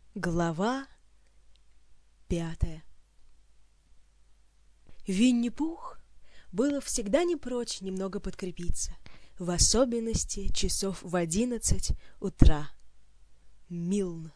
Глава 5. Винни-Пух было всегда не прочь немного подкрепиться, в особенности часов в 11 утра. Милн.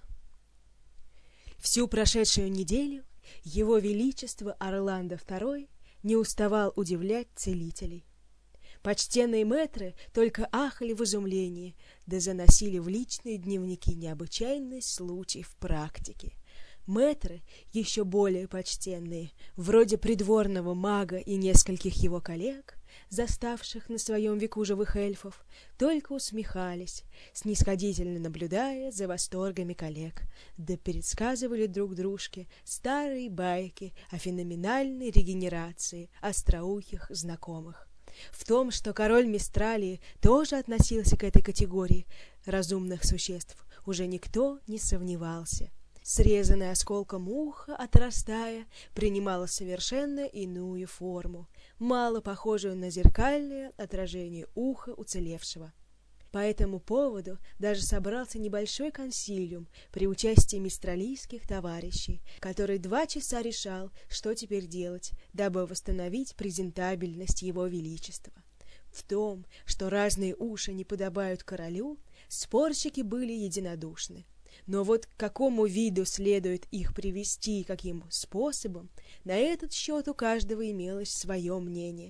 Всю прошедшую неделю Его Величество Орландо II не уставал удивлять целителей. Почтенные мэтры только ахали в изумлении, да заносили в личные дневники необычайный случай в практике. Мэтры, еще более почтенные, вроде придворного мага и нескольких его коллег, заставших на своем веку живых эльфов, только усмехались, снисходительно наблюдая за восторгами коллег, да пересказывали друг дружке старые байки о феноменальной регенерации остроухих знакомых. В том, что король Мистралии тоже относился к этой категории разумных существ, уже никто не сомневался. Срезанное осколком ухо, отрастая, принимало совершенно иную форму, мало похожую на зеркальное отражение уха уцелевшего. По этому поводу даже собрался небольшой консилиум при участии мистралийских товарищей, который 2 часа решал, что теперь делать, дабы восстановить презентабельность его величества. В том, что разные уши не подобают королю, спорщики были единодушны. Но вот к какому виду следует их привести и каким способом, на этот счет у каждого имелось свое мнение.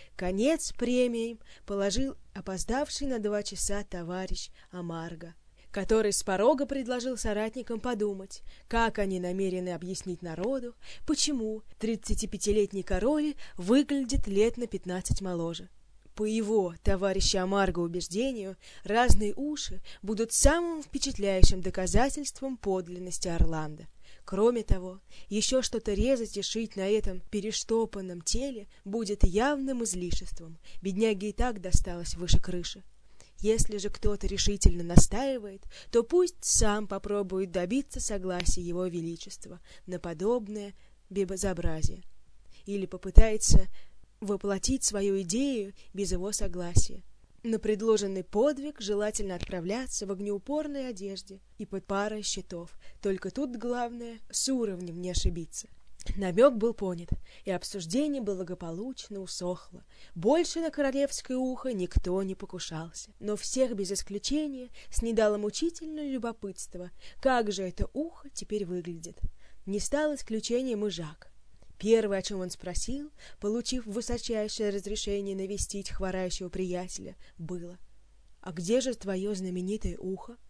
Конец премиям положил опоздавший на 2 часа товарищ Амарго, который с порога предложил соратникам подумать, как они намерены объяснить народу, почему 35-летний король выглядит лет на 15 моложе. По его, товарища Амарго, убеждению, разные уши будут самым впечатляющим доказательством подлинности Орландо. Кроме того, еще что-то резать и шить на этом перештопанном теле будет явным излишеством. Бедняге и так досталось выше крыши. Если же кто-то решительно настаивает, то пусть сам попробует добиться согласия его величества на подобное безобразие. Или попытается воплотить свою идею без его согласия. На предложенный подвиг желательно отправляться в огнеупорной одежде и под парой щитов. Только тут главное с уровнем не ошибиться. Намек был понят, и обсуждение благополучно усохло. Больше на королевское ухо никто не покушался, но всех без исключения снедало мучительное любопытство, как же это ухо теперь выглядит. Не стал исключением и Жак. Первое, о чем он спросил, получив высочайшее разрешение навестить хворающего приятеля, было: «А где же твое знаменитое ухо?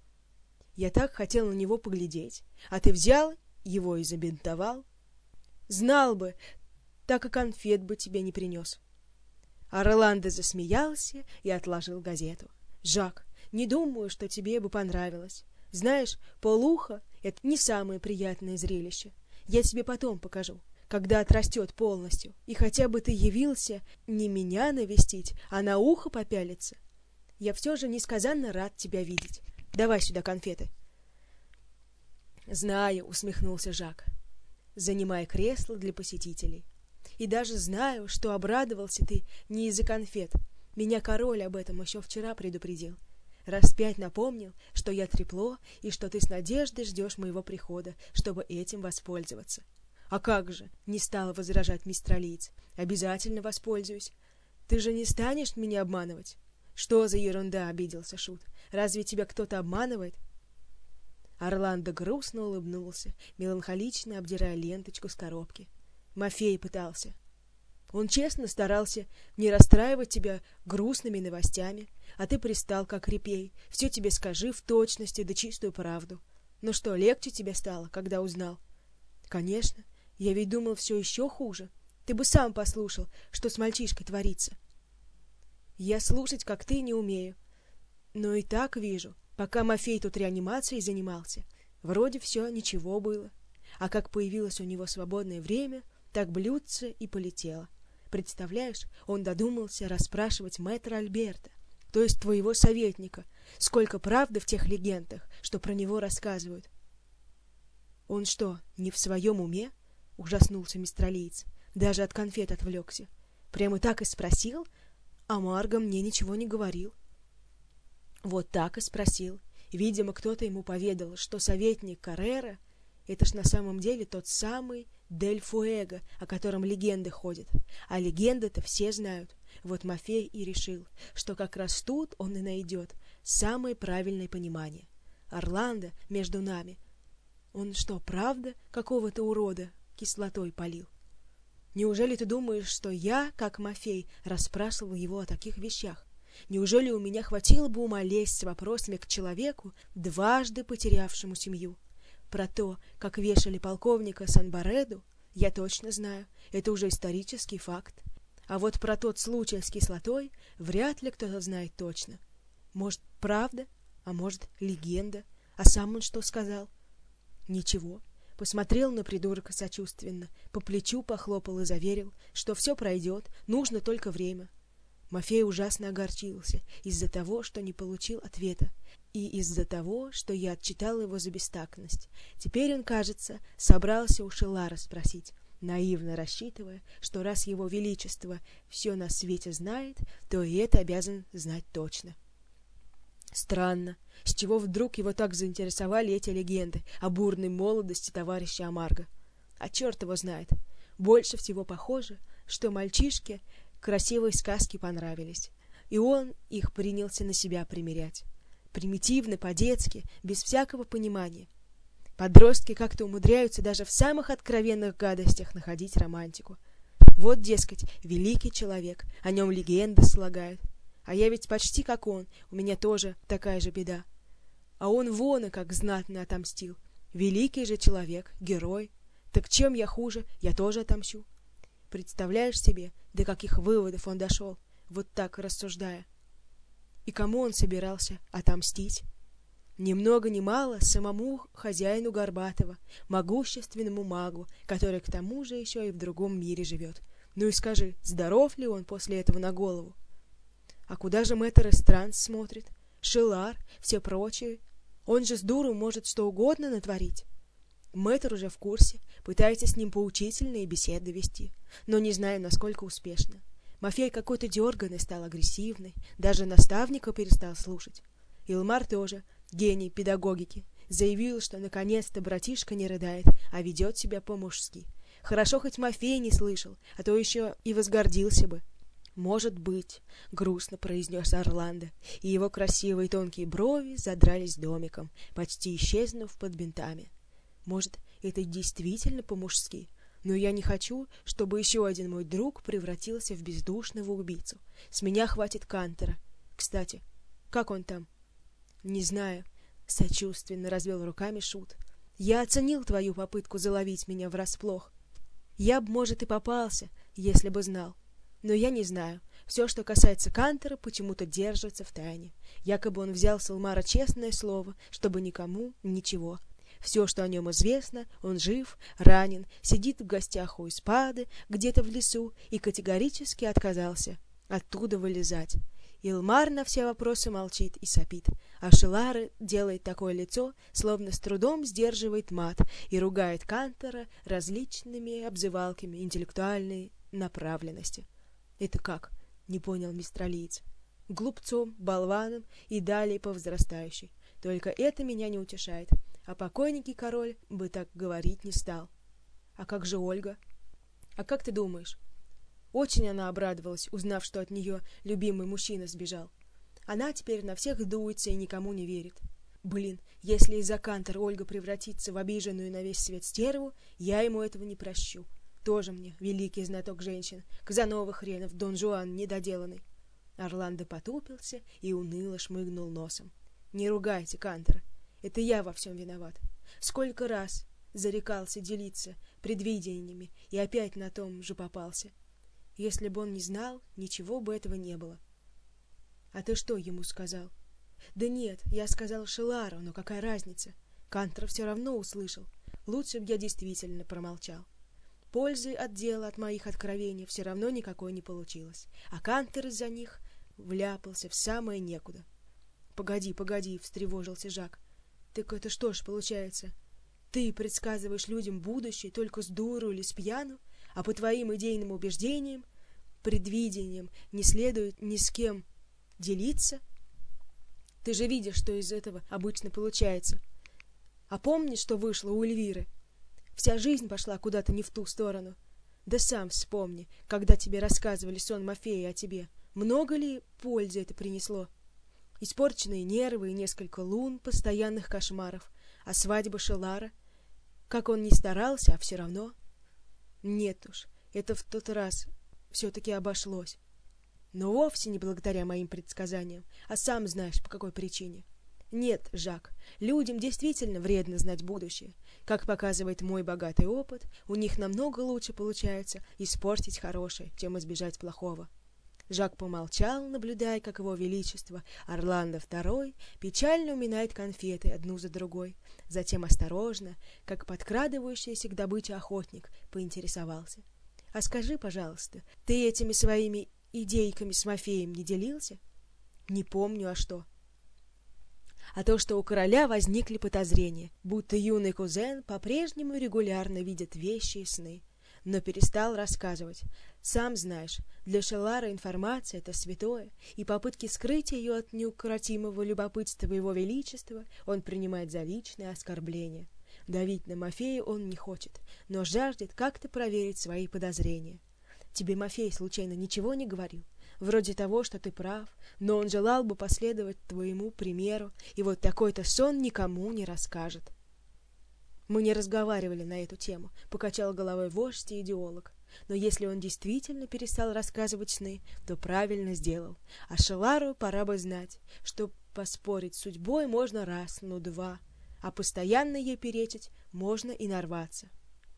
Я так хотел на него поглядеть, а ты взял его и забинтовал. Знал бы, так и конфет бы тебе не принес». Орландо засмеялся и отложил газету. «Жак, не думаю, что тебе бы понравилось. Знаешь, полуха — это не самое приятное зрелище. Я тебе потом покажу, когда отрастет полностью, и хотя бы ты явился не меня навестить, а на ухо попялиться. Я все же несказанно рад тебя видеть. Давай сюда конфеты». «Знаю», — усмехнулся Жак, занимая кресло для посетителей. «И даже знаю, что обрадовался ты не из-за конфет. Меня король об этом еще вчера предупредил. Раз 5 напомнил, что я трепло и что ты с надеждой ждешь моего прихода, чтобы этим воспользоваться». «А как же?» — не стал возражать мистралиец. «Обязательно воспользуюсь. Ты же не станешь меня обманывать?» «Что за ерунда?» — обиделся шут. «Разве тебя кто-то обманывает?» Орландо грустно улыбнулся, меланхолично обдирая ленточку с коробки. «Мафей пытался. Он честно старался не расстраивать тебя грустными новостями, а ты пристал, как репей. Все тебе скажи в точности да чистую правду. Ну что, легче тебе стало, когда узнал?» «Конечно. Я ведь думал, все еще хуже. Ты бы сам послушал, что с мальчишкой творится». «Я слушать, как ты, не умею. Но и так вижу, пока Мафей тут реанимацией занимался, вроде все ничего было. А как появилось у него свободное время, так блюдце и полетело. Представляешь, он додумался расспрашивать мэтра Альберта, то есть твоего советника, сколько правды в тех легендах, что про него рассказывают». «Он что, не в своем уме?» — ужаснулся мистралиец. Даже от конфет отвлекся. «Прямо так и спросил? А Марго мне ничего не говорил». «Вот так и спросил. Видимо, кто-то ему поведал, что советник Каррера — это ж на самом деле тот самый Дель Фуэго, о котором легенды ходят. А легенды-то все знают. Вот Мафей и решил, что как раз тут он и найдет самое правильное понимание. Орландо между нами. Он что, правда какого-то урода кислотой полил? Неужели ты думаешь, что я, как Мафей, расспрашивал его о таких вещах? Неужели у меня хватило бы ума лезть с вопросами к человеку, дважды потерявшему семью? Про то, как вешали полковника Санбареду, я точно знаю, это уже исторический факт. А вот про тот случай с кислотой вряд ли кто-то знает точно. Может, правда, а может, легенда. А сам он что сказал? Ничего. Посмотрел на придурка сочувственно, по плечу похлопал и заверил, что все пройдет, нужно только время. Мафей ужасно огорчился из-за того, что не получил ответа, и из-за того, что я отчитал его за бестактность. Теперь он, кажется, собрался у Шелара спросить, наивно рассчитывая, что раз его величество все на свете знает, то и это обязан знать точно. Странно, с чего вдруг его так заинтересовали эти легенды о бурной молодости товарища Амарго. А черт его знает. Больше всего похоже, что мальчишке красивые сказки понравились, и он их принялся на себя примерять. Примитивно, по-детски, без всякого понимания. Подростки как-то умудряются даже в самых откровенных гадостях находить романтику. Вот, дескать, великий человек, о нем легенды слагают. А я ведь почти как он, у меня тоже такая же беда. А он вон и как знатно отомстил. Великий же человек, герой. Так чем я хуже, я тоже отомщу. Представляешь себе, до каких выводов он дошел, вот так рассуждая. И кому он собирался отомстить? Ни много ни мало самому хозяину Горбатова, могущественному магу, который к тому же еще и в другом мире живет. Ну и скажи, здоров ли он после этого на голову? А куда же мэтр Эстранс смотрит? Шелар, все прочие. Он же с дуру может что угодно натворить. Мэтр уже в курсе, пытается с ним поучительные беседы вести, но не знаю, насколько успешно. Мафей какой-то дерганый стал, агрессивный, даже наставника перестал слушать. Илмар тоже, гений педагогики, заявил, что наконец-то братишка не рыдает, а ведет себя по-мужски. Хорошо, хоть Мафей не слышал, а то еще и возгордился бы. «Может быть», — грустно произнес Орландо, и его красивые тонкие брови задрались домиком, почти исчезнув под бинтами. «Может, это действительно по-мужски? Но я не хочу, чтобы еще один мой друг превратился в бездушного убийцу. С меня хватит Кантера. Кстати, как он там?» «Не знаю», — сочувственно развел руками Шут. «Я оценил твою попытку заловить меня врасплох. Я б, может, и попался, если бы знал. Но я не знаю. Все, что касается Кантера, почему-то держится в тайне. Якобы он взял с Илмара честное слово, чтобы никому ничего. Все, что о нем известно, он жив, ранен, сидит в гостях у Испады, где-то в лесу, и категорически отказался оттуда вылезать. Илмар на все вопросы молчит и сопит, а Шелар делает такое лицо, словно с трудом сдерживает мат и ругает Кантера различными обзывалками интеллектуальной направленности. «Это как?» — не понял мистралиец. «Глупцом, болваном и далее по возрастающей. Только это меня не утешает. А покойненький король бы так говорить не стал. А как же Ольга? А как ты думаешь?» Очень она обрадовалась, узнав, что от нее любимый мужчина сбежал. Она теперь на всех дуется и никому не верит. Блин, если из-за Кантера Ольга превратится в обиженную на весь свет стерву, я ему этого не прощу. Тоже мне великий знаток женщин, Казанова хренов, Дон Жуан недоделанный. Орландо потупился и уныло шмыгнул носом. «Не ругайте Кантера, это я во всем виноват. Сколько раз зарекался делиться предвидениями и опять на том же попался. Если бы он не знал, ничего бы этого не было». «А ты что ему сказал?» «Да нет, я сказал Шелару, но какая разница? Кантер все равно услышал. Лучше бы я действительно промолчал. Пользы от дела, от моих откровений все равно никакой не получилось, а Кантер из-за них вляпался в самое некуда». «Погоди, погоди», — встревожился Жак. «Так это что ж получается? Ты предсказываешь людям будущее только с дуру или с пьяну, а по твоим идейным убеждениям, предвидениям не следует ни с кем делиться? Ты же видишь, что из этого обычно получается. А помнишь, что вышло у Эльвиры? Вся жизнь пошла куда-то не в ту сторону. Да сам вспомни, когда тебе рассказывали сон Мафеи о тебе. Много ли пользы это принесло? Испорченные нервы и несколько лун постоянных кошмаров. А свадьба Шелара? Как он ни старался, а все равно... Нет уж, это в тот раз все-таки обошлось. Но вовсе не благодаря моим предсказаниям, а сам знаешь, по какой причине. Нет, Жак, людям действительно вредно знать будущее. Как показывает мой богатый опыт, у них намного лучше получается испортить хорошее, чем избежать плохого. Жак помолчал, наблюдая, как его величество Орландо II печально уминает конфеты одну за другой. Затем осторожно, как подкрадывающийся к добыче охотник, поинтересовался. — А скажи, пожалуйста, ты этими своими идейками с Мафеем не делился? — Не помню, а что? — А то, что у короля возникли подозрения, будто юный кузен по-прежнему регулярно видит вещи и сны, но перестал рассказывать. Сам знаешь, для Шелара информация — это святое, и попытки скрыть ее от неукротимого любопытства его величества он принимает за личное оскорбление. Давить на Мафея он не хочет, но жаждет как-то проверить свои подозрения. Тебе Мафей случайно ничего не говорил? Вроде того, что ты прав, но он желал бы последовать твоему примеру, и вот такой-то сон никому не расскажет. Мы не разговаривали на эту тему, покачал головой вождь и идеолог. Но если он действительно перестал рассказывать сны, то правильно сделал. А Шелару пора бы знать, что поспорить с судьбой можно раз, но два, а постоянно ей перечить можно и нарваться.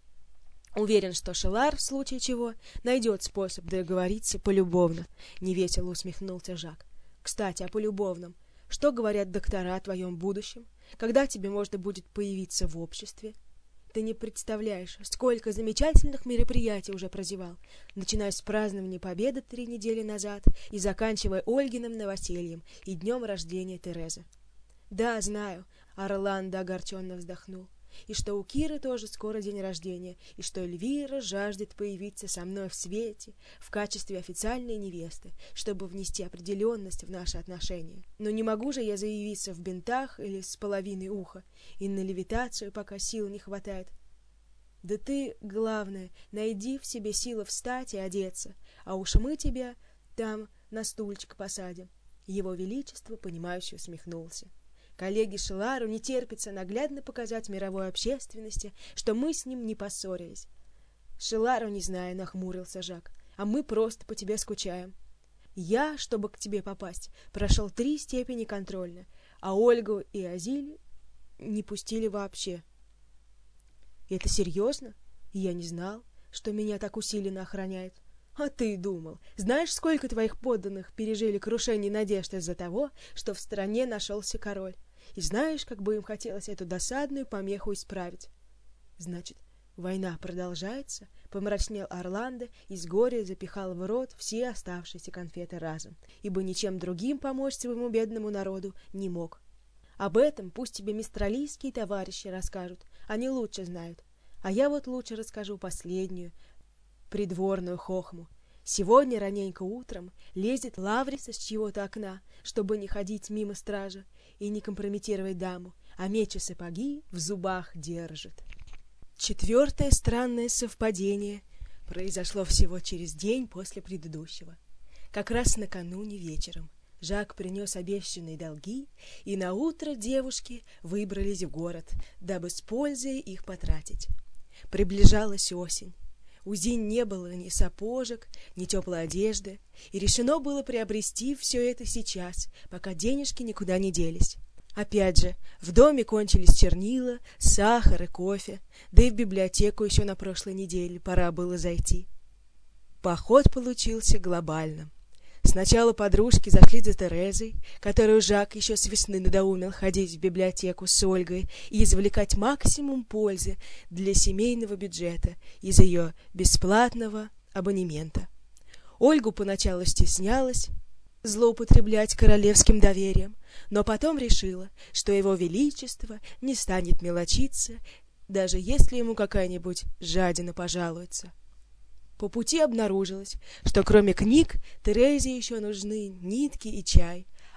Уверен, что Шелар, в случае чего, найдет способ договориться полюбовно, — невесело усмехнулся Жак. Кстати, о полюбовном. Что говорят доктора о твоем будущем? Когда тебе можно будет появиться в обществе? Ты не представляешь, сколько замечательных мероприятий уже прозевал, начиная с празднования Победы 3 недели назад и заканчивая Ольгиным новосельем и днем рождения Терезы. Да, знаю, Орландо огорченно вздохнул. И что у Киры тоже скоро день рождения, и что Эльвира жаждет появиться со мной в свете в качестве официальной невесты, чтобы внести определенность в наши отношения. Но не могу же я заявиться в бинтах или с половиной уха, и на левитацию пока сил не хватает. Да ты, главное, найди в себе силы встать и одеться, а уж мы тебя там на стульчик посадим. Его Величество, понимающе усмехнулся. Коллеге Шелару не терпится наглядно показать мировой общественности, что мы с ним не поссорились. Шелару не знаю, нахмурился Жак, а мы просто по тебе скучаем. Я, чтобы к тебе попасть, прошел 3 степени контрольно, а Ольгу и Азиль не пустили вообще. Это серьезно? Я не знал, что меня так усиленно охраняют. А ты думал, знаешь, сколько твоих подданных пережили крушение надежд из-за того, что в стране нашелся король? И знаешь, как бы им хотелось эту досадную помеху исправить? Значит, война продолжается? Помрачнел Орландо и с горя запихал в рот все оставшиеся конфеты разом, ибо ничем другим помочь своему бедному народу не мог. Об этом пусть тебе мистралийские товарищи расскажут, они лучше знают. А я вот лучше расскажу последнюю придворную хохму. Сегодня раненько утром лезет Лавриса с чьего-то окна, чтобы не ходить мимо стража и не компрометировать даму, а меч и сапоги в зубах держит. 4-е странное совпадение произошло всего через день после предыдущего. Как раз накануне вечером Жак принес обещанные долги, и наутро девушки выбрались в город, дабы с пользой их потратить. Приближалась осень. У Зинь не было ни сапожек, ни теплой одежды, и решено было приобрести все это сейчас, пока денежки никуда не делись. Опять же, в доме кончились чернила, сахар и кофе, да и в библиотеку еще на прошлой неделе пора было зайти. Поход получился глобальным. Сначала подружки зашли за Терезой, которую Жак еще с весны надоумил ходить в библиотеку с Ольгой и извлекать максимум пользы для семейного бюджета из ее бесплатного абонемента. Ольгу поначалу стеснялась злоупотреблять королевским доверием, но потом решила, что его величество не станет мелочиться, даже если ему какая-нибудь жадина пожалуется. По пути обнаружилось, что кроме книг Терезе еще нужны нитки и чай,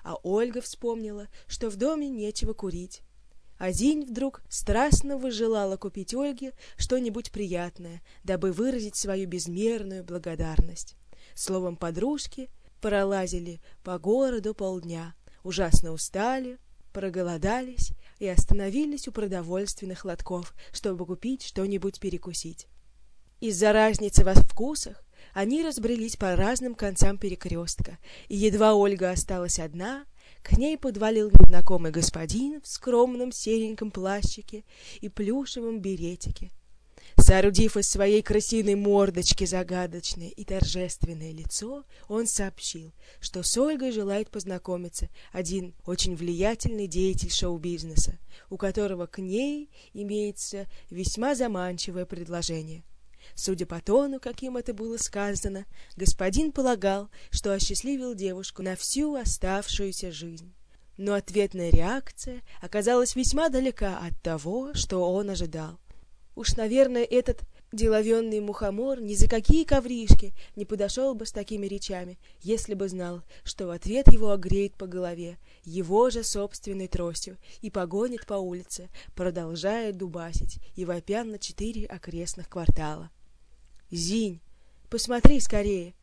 а Ольга вспомнила, что в доме нечего курить. А Зинь вдруг страстно возжелала купить Ольге что-нибудь приятное, дабы выразить свою безмерную благодарность. Словом, подружки пролазили по городу полдня, ужасно устали, проголодались и остановились у продовольственных лотков, чтобы купить что-нибудь перекусить. Из-за разницы во вкусах они разбрелись по разным концам перекрестка, и едва Ольга осталась одна, к ней подвалил незнакомый господин в скромном сереньком плащике и плюшевом беретике. Соорудив из своей крысиной мордочки загадочное и торжественное лицо, он сообщил, что с Ольгой желает познакомиться один очень влиятельный деятель шоу-бизнеса, у которого к ней имеется весьма заманчивое предложение. Судя по тону, каким это было сказано, господин полагал, что осчастливил девушку на всю оставшуюся жизнь. Но ответная реакция оказалась весьма далека от того, что он ожидал. Уж, наверное, этот деловенный мухомор ни за какие ковришки не подошел бы с такими речами, если бы знал, что в ответ его огреет по голове его же собственной тростью и погонит по улице, продолжая дубасить и вопя на 4 окрестных квартала. «Зинь, посмотри скорее!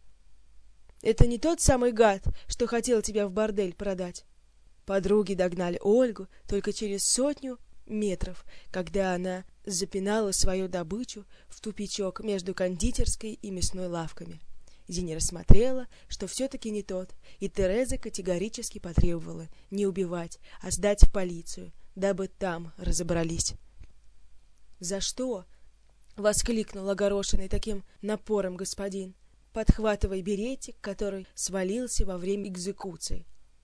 Это не тот самый гад, что хотел тебя в бордель продать?» Подруги догнали Ольгу только через 100 метров, когда она запинала свою добычу в тупичок между кондитерской и мясной лавками. Зиня рассмотрела, что все-таки не тот, и Тереза категорически потребовала не убивать, а сдать в полицию, дабы там разобрались. «За что?» — воскликнул огорошенный таким напором господин, подхватывая беретик, который свалился во время экзекуции.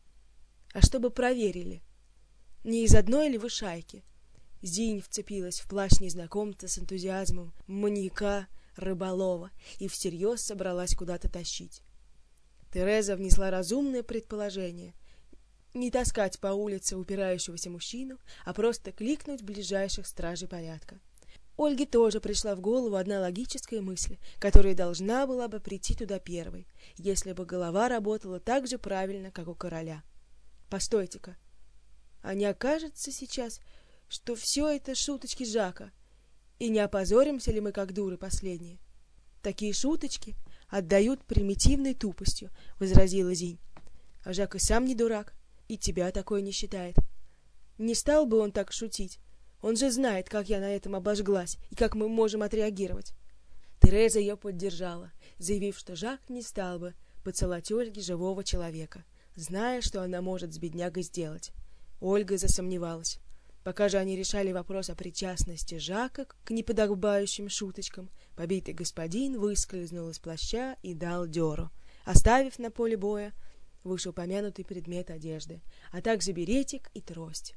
«А чтобы проверили, не из одной ли вы шайки?» Зинь вцепилась в плащ незнакомца с энтузиазмом маньяка рыболова и всерьез собралась куда-то тащить. Тереза внесла разумное предположение — не таскать по улице упирающегося мужчину, а просто кликнуть ближайших стражей порядка. Ольге тоже пришла в голову одна логическая мысль, которая должна была бы прийти туда первой, если бы голова работала так же правильно, как у короля. «Постойте-ка, а не окажется сейчас, что все это шуточки Жака, и не опозоримся ли мы, как дуры последние?» «Такие шуточки отдают примитивной тупостью», — возразила Зинь. «А Жак и сам не дурак, и тебя такой не считает. Не стал бы он так шутить. Он же знает, как я на этом обожглась и как мы можем отреагировать». Тереза ее поддержала, заявив, что Жак не стал бы поцеловать Ольге живого человека, зная, что она может с беднягой сделать. Ольга засомневалась. Пока же они решали вопрос о причастности Жака к неподобающим шуточкам, побитый господин выскользнул из плаща и дал дёру, оставив на поле боя вышеупомянутый предмет одежды, а также беретик и трость.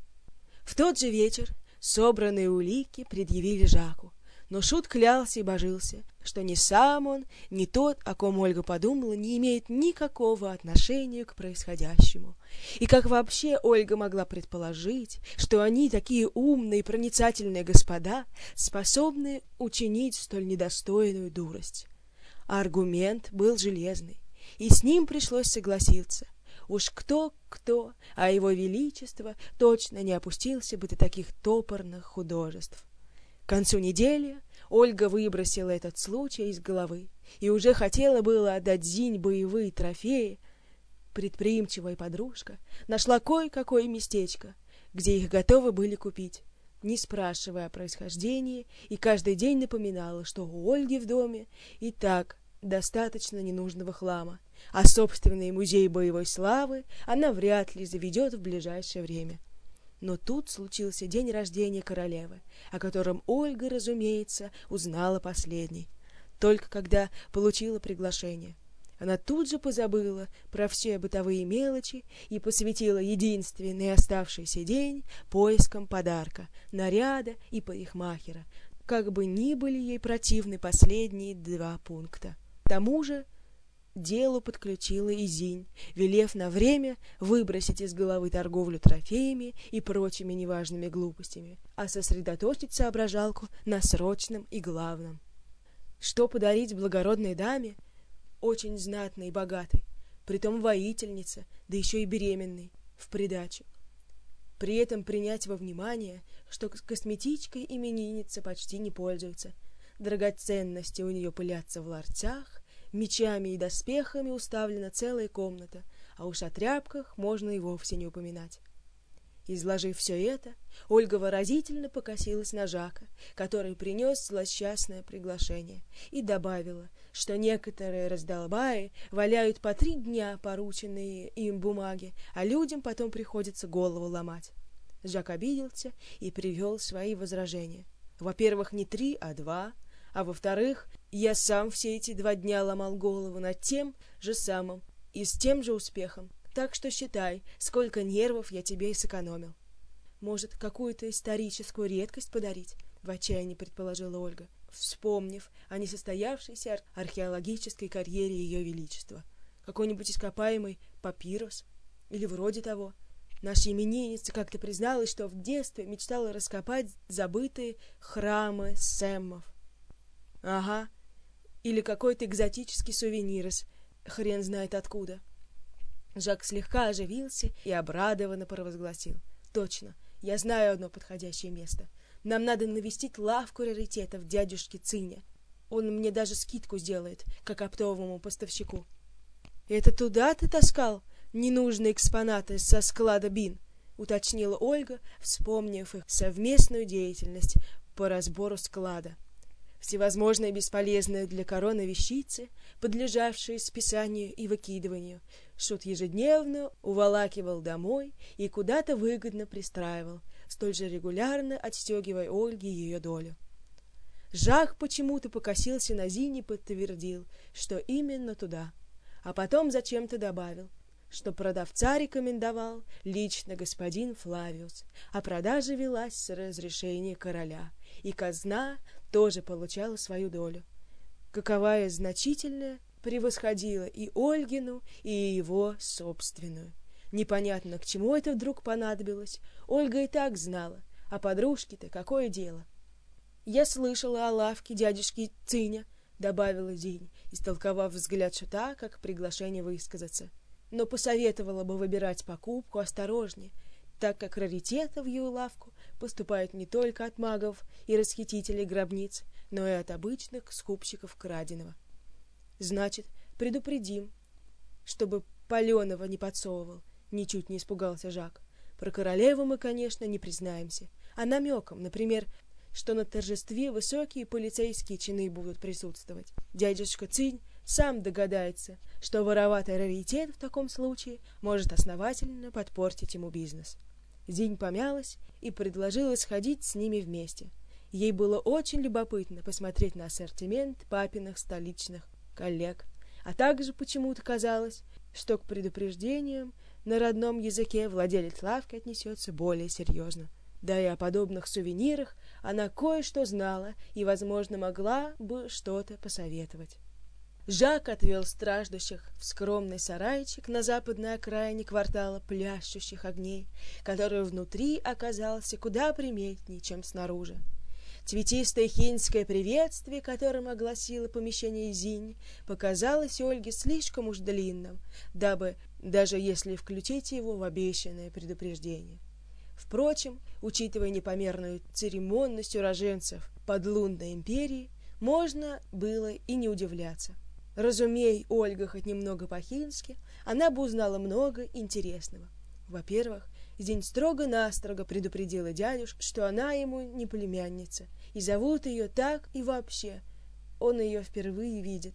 В тот же вечер собранные улики предъявили Жаку, но шут клялся и божился, что ни сам он, ни тот, о ком Ольга подумала, не имеет никакого отношения к происходящему. И как вообще Ольга могла предположить, что они, такие умные и проницательные господа, способны учинить столь недостойную дурость? Аргумент был железный, и с ним пришлось согласиться. Уж кто-кто, а его величество точно не опустился бы до таких топорных художеств. К концу недели Ольга выбросила этот случай из головы и уже хотела было отдать Зинь боевые трофеи. Предприимчивая подружка нашла кое-какое местечко, где их готовы были купить, не спрашивая о происхождении, и каждый день напоминала, что у Ольги в доме и так достаточно ненужного хлама, а собственный музей боевой славы она вряд ли заведет в ближайшее время. Но тут случился день рождения королевы, о котором Ольга, разумеется, узнала последней, только когда получила приглашение. Она тут же позабыла про все бытовые мелочи и посвятила единственный оставшийся день поискам подарка, наряда и парикмахера, как бы ни были ей противны последние 2 пункта. К тому же делу подключила и Зинь, велев на время выбросить из головы торговлю трофеями и прочими неважными глупостями, а сосредоточить соображалку на срочном и главном. Что подарить благородной даме, очень знатной и богатой, притом воительница, да еще и беременной, в придачу. При этом принять во внимание, что косметичкой именинница почти не пользуется. Драгоценности у нее пылятся в ларцах, мечами и доспехами уставлена целая комната, а уж о тряпках можно и вовсе не упоминать. Изложив все это, Ольга выразительно покосилась на Жака, который принес злосчастное приглашение, и добавила, что некоторые раздолбаи валяют по 3 дня порученные им бумаги, а людям потом приходится голову ломать. Жак обиделся и привел свои возражения. Во-первых, не 3, а 2, а во-вторых, я сам все эти 2 дня ломал голову над тем же самым и с тем же успехом. Так что считай, сколько нервов я тебе и сэкономил. Может, какую-то историческую редкость подарить? В отчаянии предположила Ольга, вспомнив о несостоявшейся археологической карьере Ее Величества. Какой-нибудь ископаемый папирус? Или вроде того. Наша именинница как-то призналась, что в детстве мечтала раскопать забытые храмы Сэммов. Ага. Или какой-то экзотический сувенир из хрен знает откуда. Жак слегка оживился и обрадованно провозгласил. Точно, я знаю одно подходящее место. Нам надо навестить лавку раритетов дядюшки Циня. Он мне даже скидку сделает, как оптовому поставщику. Это туда ты таскал ненужные экспонаты со склада Бин? Уточнила Ольга, вспомнив их совместную деятельность по разбору склада. Всевозможные бесполезные для короны вещицы, подлежавшие списанию и выкидыванию, Шут ежедневно уволакивал домой и куда-то выгодно пристраивал, столь же регулярно отстегивая Ольге ее долю. Жак почему-то покосился на Зине и подтвердил, что именно туда, а потом зачем-то добавил, что продавца рекомендовал лично господин Флавиус, а продажа велась с разрешения короля, и казна тоже получала свою долю, каковая значительно превосходила и Ольгину, и его собственную. Непонятно, к чему это вдруг понадобилось. Ольга и так знала, а подружке-то какое дело? «Я слышала о лавке дядюшки Циня», — добавила Зинь, истолковав взгляд Шута как приглашение высказаться. «Но посоветовала бы выбирать покупку осторожнее, так как раритеты в его лавку поступают не только от магов и расхитителей гробниц, но и от обычных скупщиков краденого. Значит, предупредим, чтобы паленого не подсовывал», — ничуть не испугался Жак. «Про королеву мы, конечно, не признаемся, а намеком, например, что на торжестве высокие полицейские чины будут присутствовать. Дядюшка Цинь сам догадается, что вороватый раритет в таком случае может основательно подпортить ему бизнес». Зинь помялась и предложила сходить с ними вместе. Ей было очень любопытно посмотреть на ассортимент папиных столичных коллег, а также почему-то казалось, что к предупреждениям на родном языке владелец лавки отнесется более серьезно. Да и о подобных сувенирах она кое-что знала и, возможно, могла бы что-то посоветовать. Жак отвел страждущих в скромный сарайчик на западной окраине квартала пляшущих огней, который внутри оказался куда приметнее, чем снаружи. Цветистое хинское приветствие, которым огласило помещение Зинь, показалось Ольге слишком уж длинным, дабы, даже если включить его в обещанное предупреждение. Впрочем, учитывая непомерную церемонность уроженцев подлунной империи, можно было и не удивляться. Разумей Ольга хоть немного по-хински, она бы узнала много интересного. Во-первых, Зинь строго-настрого предупредила дядюшку, что она ему не племянница, и зовут ее так и вообще. Он ее впервые видит.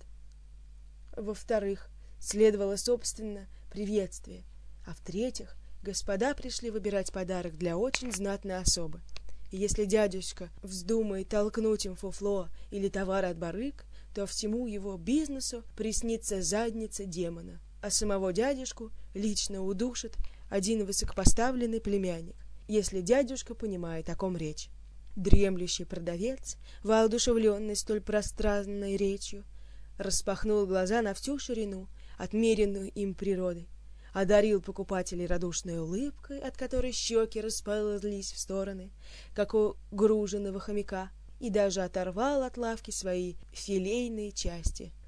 Во-вторых, следовало, собственно, приветствие. А в-третьих, господа пришли выбирать подарок для очень знатной особы. И если дядюшка вздумает толкнуть им фуфло или товар от барыг, то всему его бизнесу приснится задница демона, а самого дядюшку лично удушит один высокопоставленный племянник, если дядюшка понимает, о ком речь. Дремлющий продавец, воодушевленный столь пространной речью, распахнул глаза на всю ширину, отмеренную им природой, одарил покупателей радушной улыбкой, от которой щеки расползлись в стороны, как у груженного хомяка, и даже оторвал от лавки свои филейные части,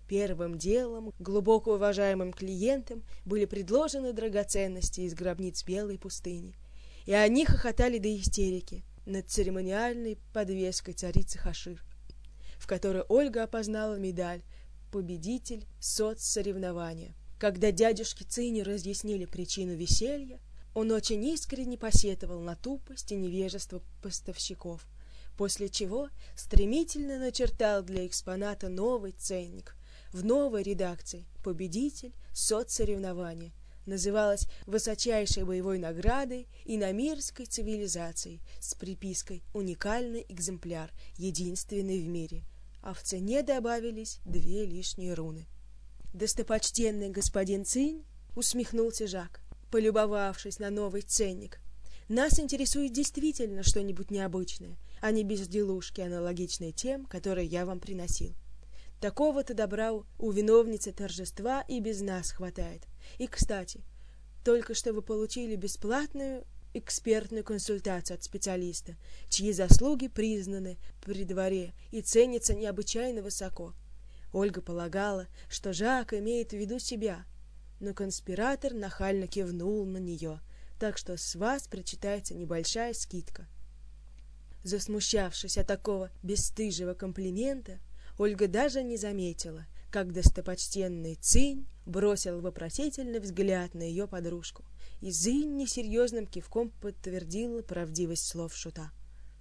Первым делом глубоко уважаемым клиентам были предложены драгоценности из гробниц Белой пустыни, и они хохотали до истерики над церемониальной подвеской царицы Хашир, в которой Ольга опознала медаль «Победитель соцсоревнования». Когда дядюшке Цини разъяснили причину веселья, он очень искренне посетовал на тупость и невежество поставщиков, после чего стремительно начертал для экспоната новый ценник в новой редакции «Победитель соцсоревнования». Называлась высочайшей боевой наградой иномирской цивилизации с припиской «Уникальный экземпляр, единственный в мире», а в цене добавились 2 лишние руны. «Достопочтенный господин Цинь», — усмехнулся Жак, полюбовавшись на новый ценник, — «нас интересует действительно что-нибудь необычное, а не безделушки, аналогичные тем, которые я вам приносил. Такого-то добра у виновницы торжества и без нас хватает. И, кстати, только что вы получили бесплатную экспертную консультацию от специалиста, чьи заслуги признаны при дворе и ценятся необычайно высоко». Ольга полагала, что Жак имеет в виду себя, но конспиратор нахально кивнул на нее, так что с вас причитается небольшая скидка. Засмущавшись от такого бесстыжего комплимента, Ольга даже не заметила, как достопочтенный Цинь бросил вопросительный взгляд на ее подружку, и Цинь несерьезным кивком подтвердила правдивость слов шута.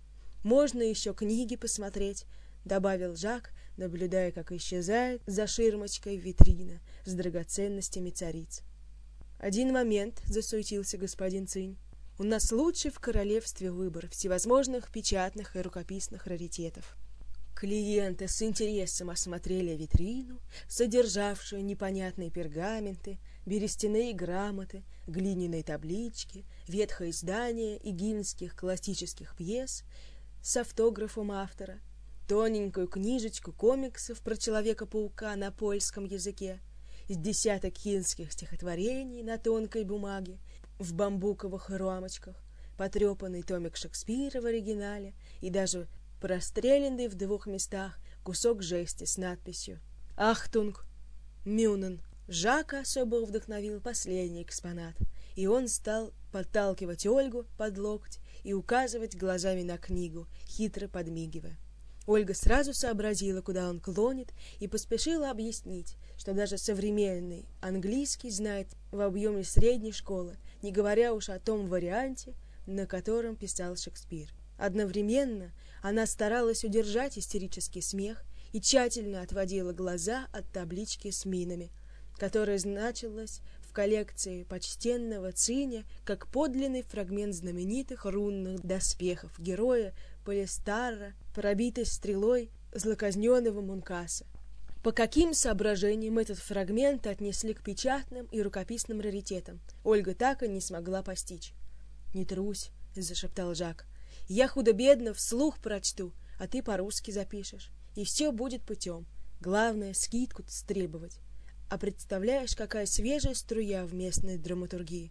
«Можно еще книги посмотреть», — добавил Жак, наблюдая, как исчезает за ширмочкой витрина с драгоценностями цариц. «Один момент», — засуетился господин Цинь. «У нас лучший в королевстве выбор всевозможных печатных и рукописных раритетов». Клиенты с интересом осмотрели витрину, содержавшую непонятные пергаменты, берестяные грамоты, глиняные таблички, ветхое издание игинских классических пьес с автографом автора, тоненькую книжечку комиксов про Человека-паука на польском языке, с десяток кинских стихотворений на тонкой бумаге, в бамбуковых рамочках, потрепанный томик Шекспира в оригинале и даже простреленный в 2 местах кусок жести с надписью «Ахтунг Мюнен». Жака особо вдохновил последний экспонат, и он стал подталкивать Ольгу под локоть и указывать глазами на книгу, хитро подмигивая. Ольга сразу сообразила, куда он клонит, и поспешила объяснить, что даже современный английский знает в объеме средней школы, не говоря уж о том варианте, на котором писал Шекспир. Одновременно она старалась удержать истерический смех и тщательно отводила глаза от таблички с минами, которая значилась в коллекции почтенного Циня как подлинный фрагмент знаменитых рунных доспехов героя Полистара, пробитый стрелой злоказненного Мункаса. По каким соображениям этот фрагмент отнесли к печатным и рукописным раритетам, Ольга так и не смогла постичь. «Не трусь», — зашептал Жак, — «я худо-бедно вслух прочту, а ты по-русски запишешь, и все будет путем. Главное, скидку стребовать. А представляешь, какая свежая струя в местной драматургии?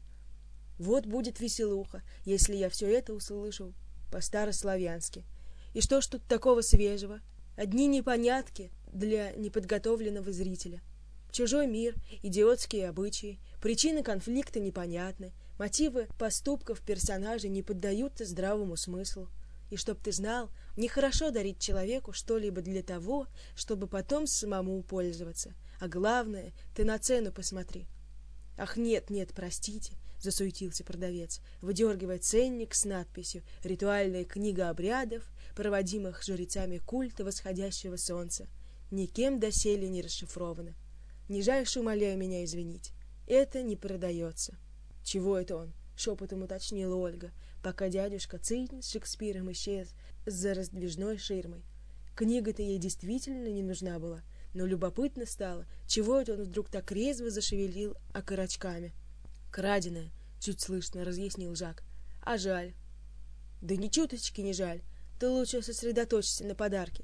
Вот будет веселуха, если я все это услышу по-старославянски. И что ж тут такого свежего? Одни непонятки для неподготовленного зрителя. Чужой мир, идиотские обычаи, причины конфликта непонятны, мотивы поступков персонажей не поддаются здравому смыслу. И чтоб ты знал, нехорошо дарить человеку что-либо для того, чтобы потом самому пользоваться. А главное, ты на цену посмотри. Ах, нет, простите, засуетился продавец, выдергивая ценник с надписью «Ритуальная книга обрядов, проводимых жрецами культа восходящего солнца. Никем доселе не расшифровано. Нижайше умоляю меня извинить. Это не продается». «Чего это он?» — шепотом уточнила Ольга, пока дядюшка Цинь с Шекспиром исчез за раздвижной ширмой. Книга-то ей действительно не нужна была, но любопытно стало, чего это он вдруг так резво зашевелил окорочками. «Краденая», — чуть слышно разъяснил Жак. «А жаль». «Да ни чуточки не жаль. Ты лучше сосредоточься на подарке».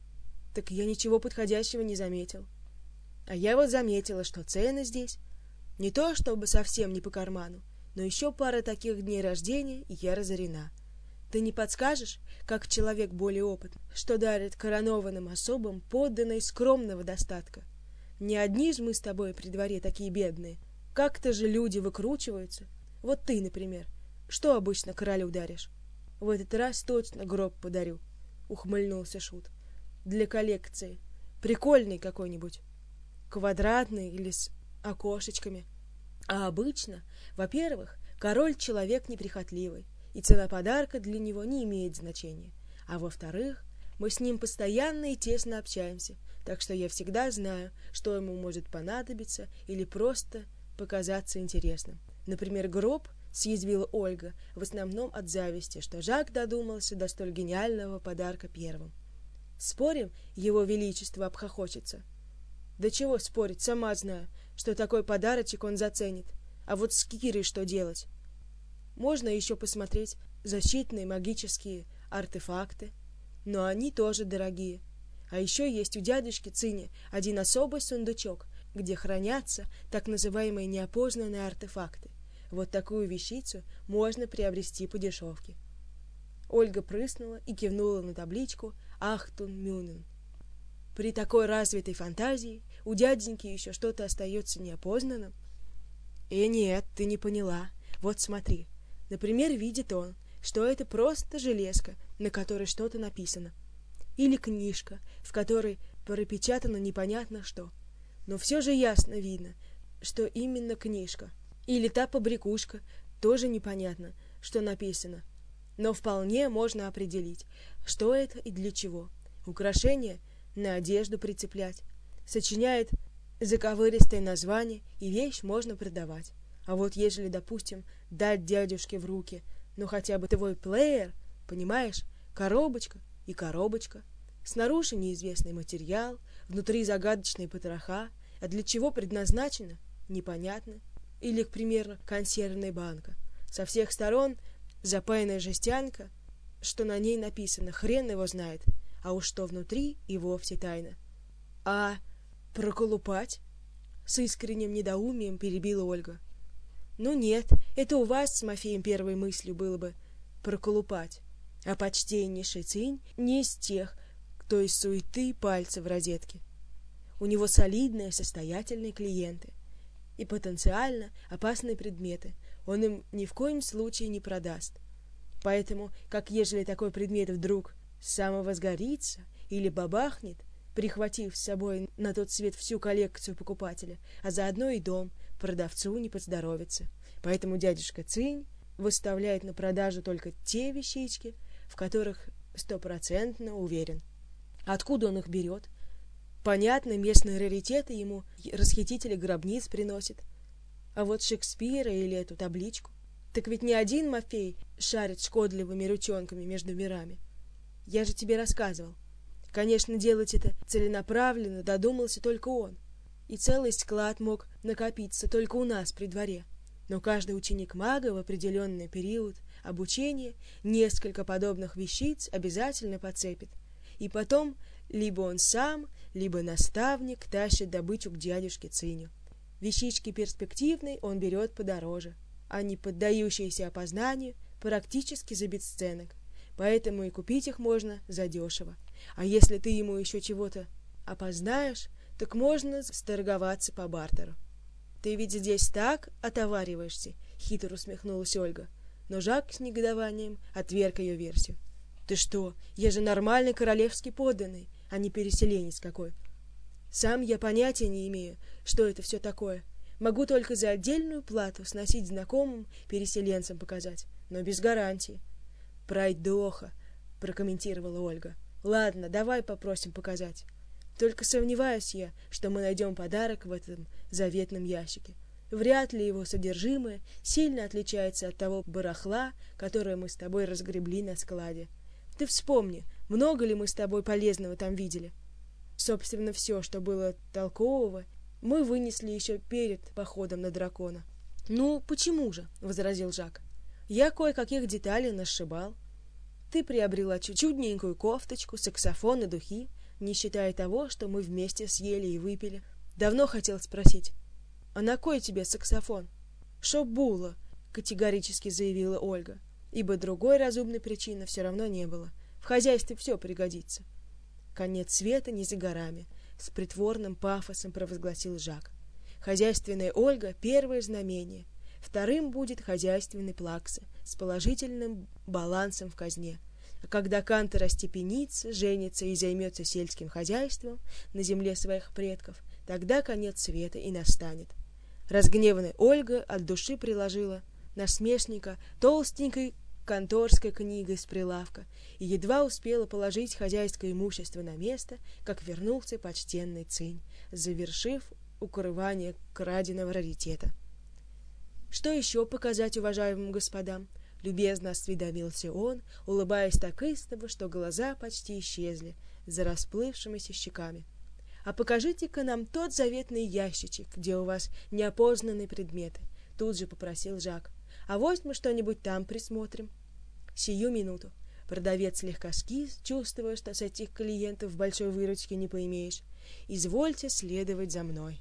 «Так я ничего подходящего не заметил». «А я вот заметила, что цены здесь не то чтобы совсем не по карману, но еще пара таких дней рождения, и я разорена. Ты не подскажешь, как человек более опытный, что дарит коронованным особам подданной скромного достатка? Не одни же мы с тобой при дворе такие бедные. Как-то же люди выкручиваются. Вот ты, например, что обычно королю даришь? В этот раз точно гроб подарю, ухмыльнулся Шут. Для коллекции. Прикольный какой-нибудь. Квадратный или с окошечками. А обычно, во-первых, король человек неприхотливый, и цена подарка для него не имеет значения. А во-вторых, мы с ним постоянно и тесно общаемся, так что я всегда знаю, что ему может понадобиться или просто показаться интересным. Например, гроб, съязвила Ольга, в основном от зависти, что Жак додумался до столь гениального подарка первым. Спорим, его величество обхохочется? Да чего спорить, сама знаю, что такой подарочек он заценит. А вот с Кирой что делать? Можно еще посмотреть защитные магические артефакты, но они тоже дорогие. А еще есть у дядюшки Цини один особый сундучок, где хранятся так называемые неопознанные артефакты. Вот такую вещицу можно приобрести по дешевке. Ольга прыснула и кивнула на табличку «Ахтун Мюнен». При такой развитой фантазии у дяденьки еще что-то остается неопознанным. Нет, ты не поняла. Вот смотри. Например, видит он, что это просто железка, на которой что-то написано. Или книжка, в которой пропечатано непонятно что. Но все же ясно видно, что именно книжка. Или та побрякушка, тоже непонятно, что написано. Но вполне можно определить, что это и для чего. Украшение на одежду прицеплять. Сочиняет заковыристое название, и вещь можно продавать. А вот ежели, допустим, дать дядюшке в руки, ну хотя бы твой плеер, понимаешь, коробочка и коробочка, снаружи неизвестный материал, внутри загадочные потроха, а для чего предназначено, непонятно. Или, к примеру, консервная банка. Со всех сторон запаянная жестянка, что на ней написано, хрен его знает, а уж что внутри и вовсе тайна. А проколупать? С искренним недоумием перебила Ольга. Ну нет, это у вас с Мафеем первой мыслью было бы проколупать. А почтеннейший Цинь не из тех, кто из суеты пальцы в розетке. У него солидные, состоятельные клиенты и потенциально опасные предметы он им ни в коем случае не продаст. Поэтому, как ежели такой предмет вдруг самовозгорится или бабахнет, прихватив с собой на тот свет всю коллекцию покупателя, а заодно и дом, продавцу не поздоровится. Поэтому дядюшка Цинь выставляет на продажу только те вещички, в которых 100% уверен. Откуда он их берет? Понятно, местные раритеты ему расхитители гробниц приносят. А вот Шекспира или эту табличку. Так ведь не один Мафей шарит шкодливыми ручонками между мирами. Я же тебе рассказывал. Конечно, делать это целенаправленно додумался только он. И целый склад мог накопиться только у нас при дворе. Но каждый ученик мага в определенный период обучения несколько подобных вещиц обязательно подцепит. И потом либо он сам, либо наставник тащит добычу к дядюшке Циню. Вещички перспективные он берет подороже, а не поддающиеся опознанию практически за бесценок. Поэтому и купить их можно задешево. А если ты ему еще чего-то опознаешь, так можно сторговаться по бартеру. Ты ведь здесь так отовариваешься, хитро усмехнулась Ольга. Но Жак с негодованием отверг ее версию. Ты что, я же нормальный королевский подданный, а не переселенец какой. Сам я понятия не имею, что это все такое. Могу только за отдельную плату сносить знакомым переселенцам показать, но без гарантии. Пройдоха, прокомментировала Ольга. Ладно, давай попросим показать. Только сомневаюсь я, что мы найдем подарок в этом заветном ящике. Вряд ли его содержимое сильно отличается от того барахла, которое мы с тобой разгребли на складе. Ты вспомни, много ли мы с тобой полезного там видели? Собственно, все, что было толкового, мы вынесли еще перед походом на дракона. — Ну, почему же? — возразил Жак. — Я кое-каких деталей насшибал. Ты приобрела чудненькую кофточку, саксофон и духи, не считая того, что мы вместе съели и выпили. Давно хотел спросить, а на кой тебе саксофон? — Шоб було, — категорически заявила Ольга, ибо другой разумной причины все равно не было. В хозяйстве все пригодится. Конец света не за горами. с притворным пафосом провозгласил Жак. Хозяйственная Ольга — первое знамение. Вторым будет хозяйственный Плакса с положительным балансом в казне. А когда Кантор остепенится, женится и займется сельским хозяйством на земле своих предков, тогда конец света и настанет. Разгневанная Ольга от души приложила насмешника толстенькой конторской книгой с прилавка и едва успела положить хозяйское имущество на место, как вернулся почтенный Цинь, завершив укрывание краденого раритета. «Что еще показать уважаемым господам?» — любезно осведомился он, улыбаясь так истово, что глаза почти исчезли за расплывшимися щеками. «А покажите-ка нам тот заветный ящичек, где у вас неопознанные предметы», — тут же попросил Жак. «Авось мы что-нибудь там присмотрим». «Сию минуту». Продавец слегка скис, чувствуя, что с этих клиентов большой выручки не поимеешь. «Извольте следовать за мной».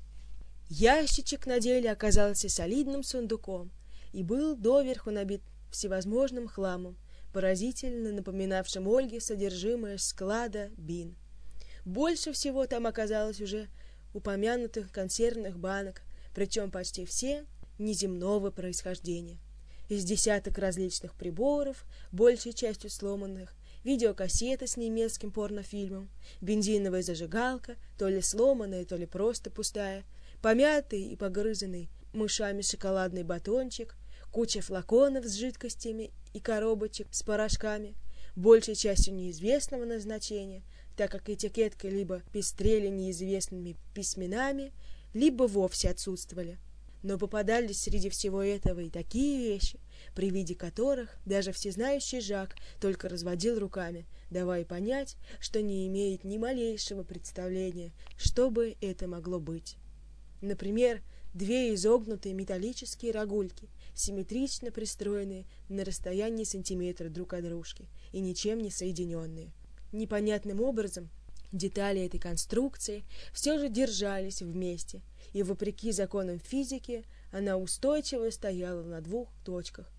Ящичек на деле оказался солидным сундуком и был доверху набит всевозможным хламом, поразительно напоминавшим Ольге содержимое склада бин. Больше всего там оказалось уже упомянутых консервных банок, причем почти все неземного происхождения. Из десяток различных приборов, большей частью сломанных, видеокассета с немецким порнофильмом, бензиновая зажигалка, то ли сломанная, то ли просто пустая, помятый и погрызанный мышами шоколадный батончик, куча флаконов с жидкостями и коробочек с порошками, большей частью неизвестного назначения, так как этикетки либо пестрели неизвестными письменами, либо вовсе отсутствовали. Но попадались среди всего этого и такие вещи, при виде которых даже всезнающий Жак только разводил руками, давая понять, что не имеет ни малейшего представления, что бы это могло быть. Например, две изогнутые металлические рогульки, симметрично пристроенные на расстоянии сантиметра друг от дружки и ничем не соединенные. Непонятным образом детали этой конструкции все же держались вместе, и, вопреки законам физики, она устойчиво стояла на двух точках,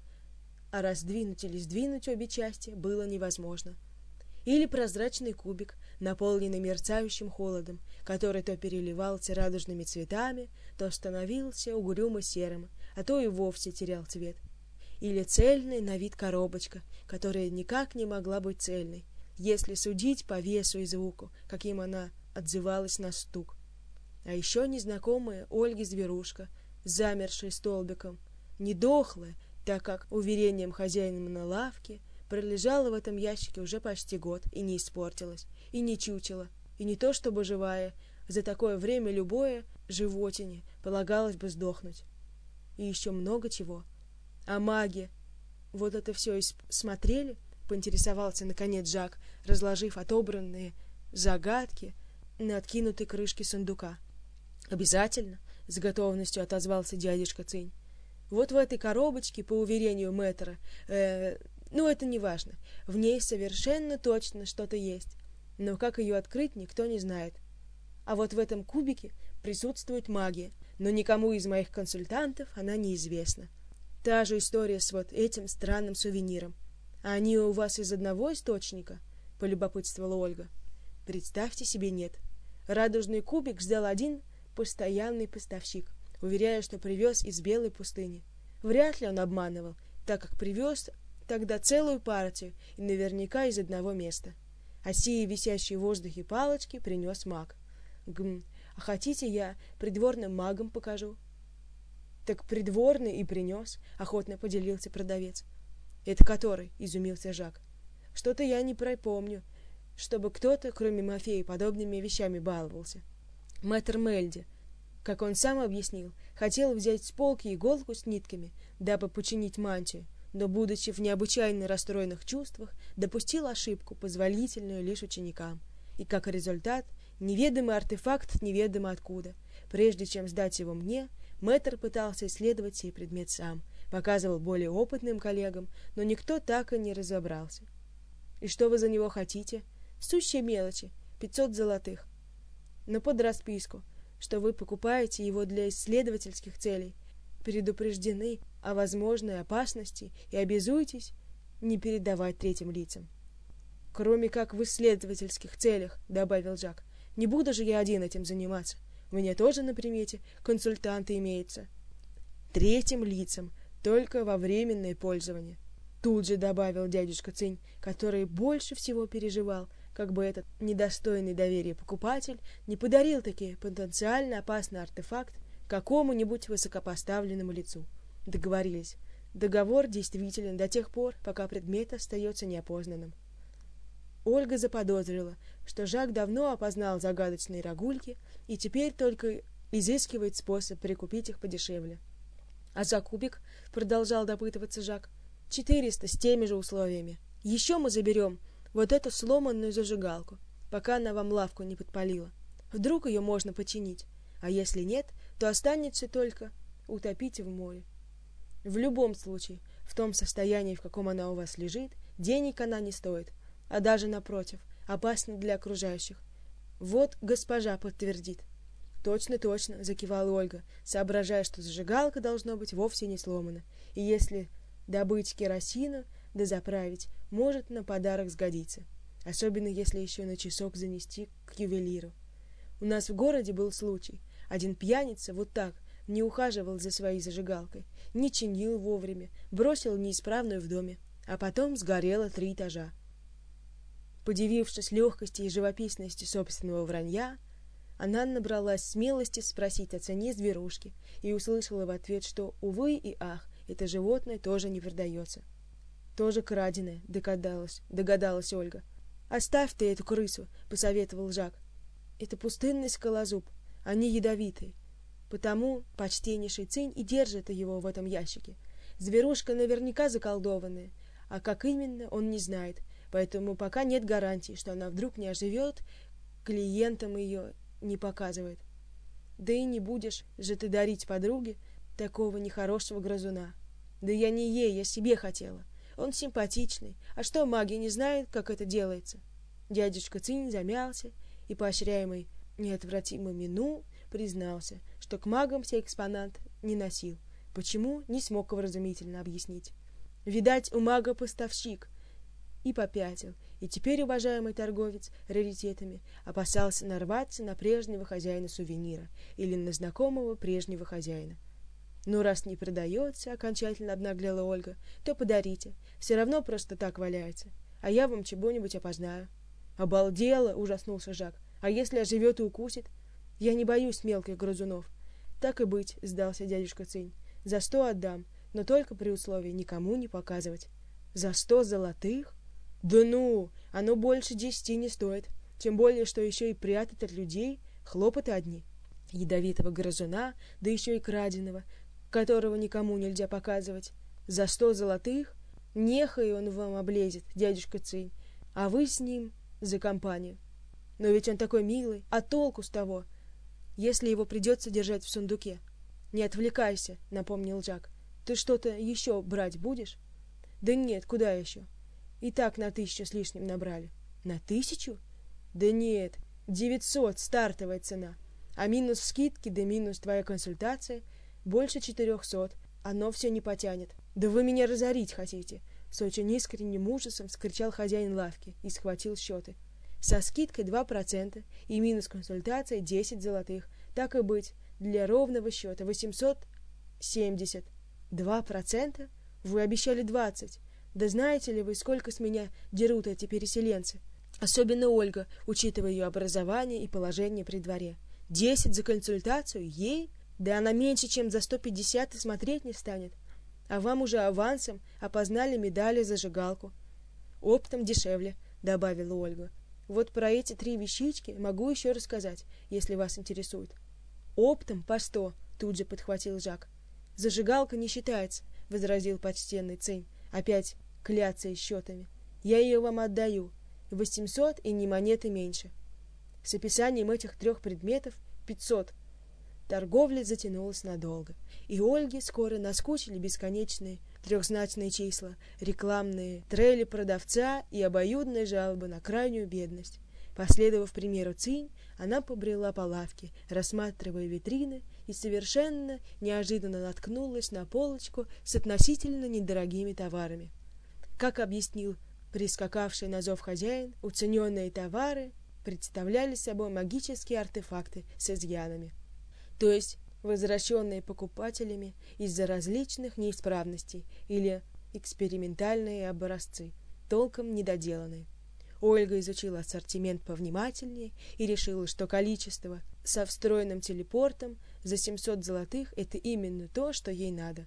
а раздвинуть или сдвинуть обе части было невозможно. Или прозрачный кубик, наполненный мерцающим холодом, который то переливался радужными цветами, то становился угрюмо серым, а то и вовсе терял цвет. Или цельная на вид коробочка, которая никак не могла быть цельной, если судить по весу и звуку, каким она отзывалась на стук. А еще незнакомая Ольге зверушка, замершая столбиком, не дохлая, так как, уверением хозяина на лавке, пролежала в этом ящике уже почти год и не испортилась, и не чучела, и не то чтобы живая, за такое время любое животине полагалось бы сдохнуть. И еще много чего. А маги, вот это все и смотрели? Поинтересовался наконец Жак, разложив отобранные загадки на откинутой крышке сундука. «Обязательно», — с готовностью отозвался дядюшка Цинь. «Вот в этой коробочке, по уверению мэтра, это не важно, в ней совершенно точно что-то есть, но как ее открыть, никто не знает. А вот в этом кубике присутствует магия, но никому из моих консультантов она неизвестна. Та же история с вот этим странным сувениром. А они у вас из одного источника?» — полюбопытствовала Ольга. «Представьте себе, нет. Радужный кубик сдал один постоянный поставщик, уверяя, что привез из Белой пустыни. Вряд ли он обманывал, так как привез тогда целую партию и наверняка из одного места. А сии висящие в воздухе палочки принес маг. А хотите, я придворным магам покажу?» «Так придворный и принес», — охотно поделился продавец. «Это который?» — изумился Жак. «Что-то я не припомню, чтобы кто-то, кроме Мафея, подобными вещами баловался. Мэтр Мельди, как он сам объяснил, хотел взять с полки иголку с нитками, дабы починить мантию, но, будучи в необычайно расстроенных чувствах, допустил ошибку, позволительную лишь ученикам. И, как результат, неведомый артефакт неведомо откуда. Прежде чем сдать его мне, мэтр пытался исследовать сей предмет сам, показывал более опытным коллегам, но никто так и не разобрался. И что вы за него хотите? Сущие мелочи, 500 золотых. Но под расписку, что вы покупаете его для исследовательских целей, предупреждены о возможной опасности и обязуетесь не передавать третьим лицам. «Кроме как в исследовательских целях», — добавил Жак. Не буду же я один этим заниматься. У меня тоже на примете консультанты имеются. Третьим лицам, только во временное пользование. Тут же добавил дядюшка Цинь, который больше всего переживал, как бы этот недостойный доверия покупатель не подарил таки потенциально опасный артефакт какому-нибудь высокопоставленному лицу. Договорились. Договор действителен до тех пор, пока предмет остается неопознанным. Ольга заподозрила, что Жак давно опознал загадочные рогульки и теперь только изыскивает способ прикупить их подешевле. «А за кубик?» — продолжал допытываться Жак. 400 с теми же условиями. Еще мы заберем вот эту сломанную зажигалку, пока она вам лавку не подпалила. Вдруг ее можно починить, а если нет, то останется только утопить в море. В любом случае, в том состоянии, в каком она у вас лежит, денег она не стоит, а даже напротив, опасна для окружающих. Вот госпожа подтвердит». «Точно, точно», — закивала Ольга, соображая, что зажигалка должно быть вовсе не сломана, и если добыть керосину да заправить, может на подарок сгодиться, особенно если еще на часок занести к ювелиру. У нас в городе был случай. Один пьяница вот так не ухаживал за своей зажигалкой, не чинил вовремя, бросил неисправную в доме, а потом сгорело 3 этажа. Подивившись легкости и живописности собственного вранья, она набралась смелости спросить о цене зверушки и услышала в ответ, что, увы и ах, это животное тоже не продается. Тоже краденое, догадалась Ольга. «Оставь ты эту крысу», — посоветовал Жак. «Это пустынный скалозуб, они ядовитые. Потому почтеннейший Цинь и держит его в этом ящике. Зверушка наверняка заколдованная, а как именно, он не знает, поэтому пока нет гарантии, что она вдруг не оживет, клиентам ее не показывает. Да и не будешь же ты дарить подруге такого нехорошего грызуна. Да я не ей, я себе хотела. Он симпатичный. А что, маги не знают, как это делается?» Дядюшка Цинь замялся и, поощряемый неотвратимым мину, признался, что к магам сей экспонат не носил. Почему, не смог вразумительно объяснить. Видать, у мага поставщик. И попятил. И теперь уважаемый торговец раритетами опасался нарваться на прежнего хозяина сувенира или на знакомого прежнего хозяина. «Ну, раз не продается, — окончательно обнаглела Ольга, — то подарите. Все равно просто так валяется. А я вам чего-нибудь опознаю». «Обалдела!» — ужаснулся Жак. «А если оживет и укусит? Я не боюсь мелких грызунов». «Так и быть», — сдался дядюшка Цинь. «За 100 отдам, но только при условии никому не показывать». «За 100 золотых? Да ну, оно больше 10 не стоит. Тем более, что еще и прятать от людей хлопоты одни. Ядовитого грызуна, да еще и краденого, которого никому нельзя показывать. За 100 золотых? Нехай он вам облезет, дядюшка Цинь, а вы с ним за компанию. Но ведь он такой милый, а толку с того, если его придется держать в сундуке?» «Не отвлекайся», — напомнил Жак. «Ты что-то еще брать будешь?» «Да нет, куда еще? И так на 1000 с лишним набрали». «На 1000? Да нет, 900 стартовая цена, а минус скидки да минус твоя консультация больше 400, оно все не потянет». «Да вы меня разорить хотите!» — с очень искренним ужасом вскричал хозяин лавки и схватил счеты. «Со скидкой 2% и минус консультация 10 золотых. Так и быть, для ровного счета 870. 2%? Вы обещали 20. Да знаете ли вы, сколько с меня дерут эти переселенцы? Особенно Ольга, учитывая ее образование и положение при дворе. 10 за консультацию? Ей? Да она меньше, чем за 150 и смотреть не станет. А вам уже авансом опознали медали зажигалку. Оптом дешевле», — добавила Ольга. «Вот про эти 3 вещички могу еще рассказать, если вас интересует». «Оптом по 100», — тут же подхватил Жак. «Зажигалка не считается», — возразил почтенный Цинь, опять кляться счетами. «Я ее вам отдаю. 800 и ни монеты меньше. С описанием этих 3 предметов 500. Торговля затянулась надолго, и Ольге скоро наскучили бесконечные трехзначные числа, рекламные трели продавца и обоюдные жалобы на крайнюю бедность. Последовав примеру Цинь, она побрела по лавке, рассматривая витрины, и совершенно неожиданно наткнулась на полочку с относительно недорогими товарами. Как объяснил прискакавший на зов хозяин, уцененные товары представляли собой магические артефакты с изъянами, то есть возвращенные покупателями из-за различных неисправностей или экспериментальные образцы, толком недоделанные. Ольга изучила ассортимент повнимательнее и решила, что количество со встроенным телепортом за 700 золотых – это именно то, что ей надо.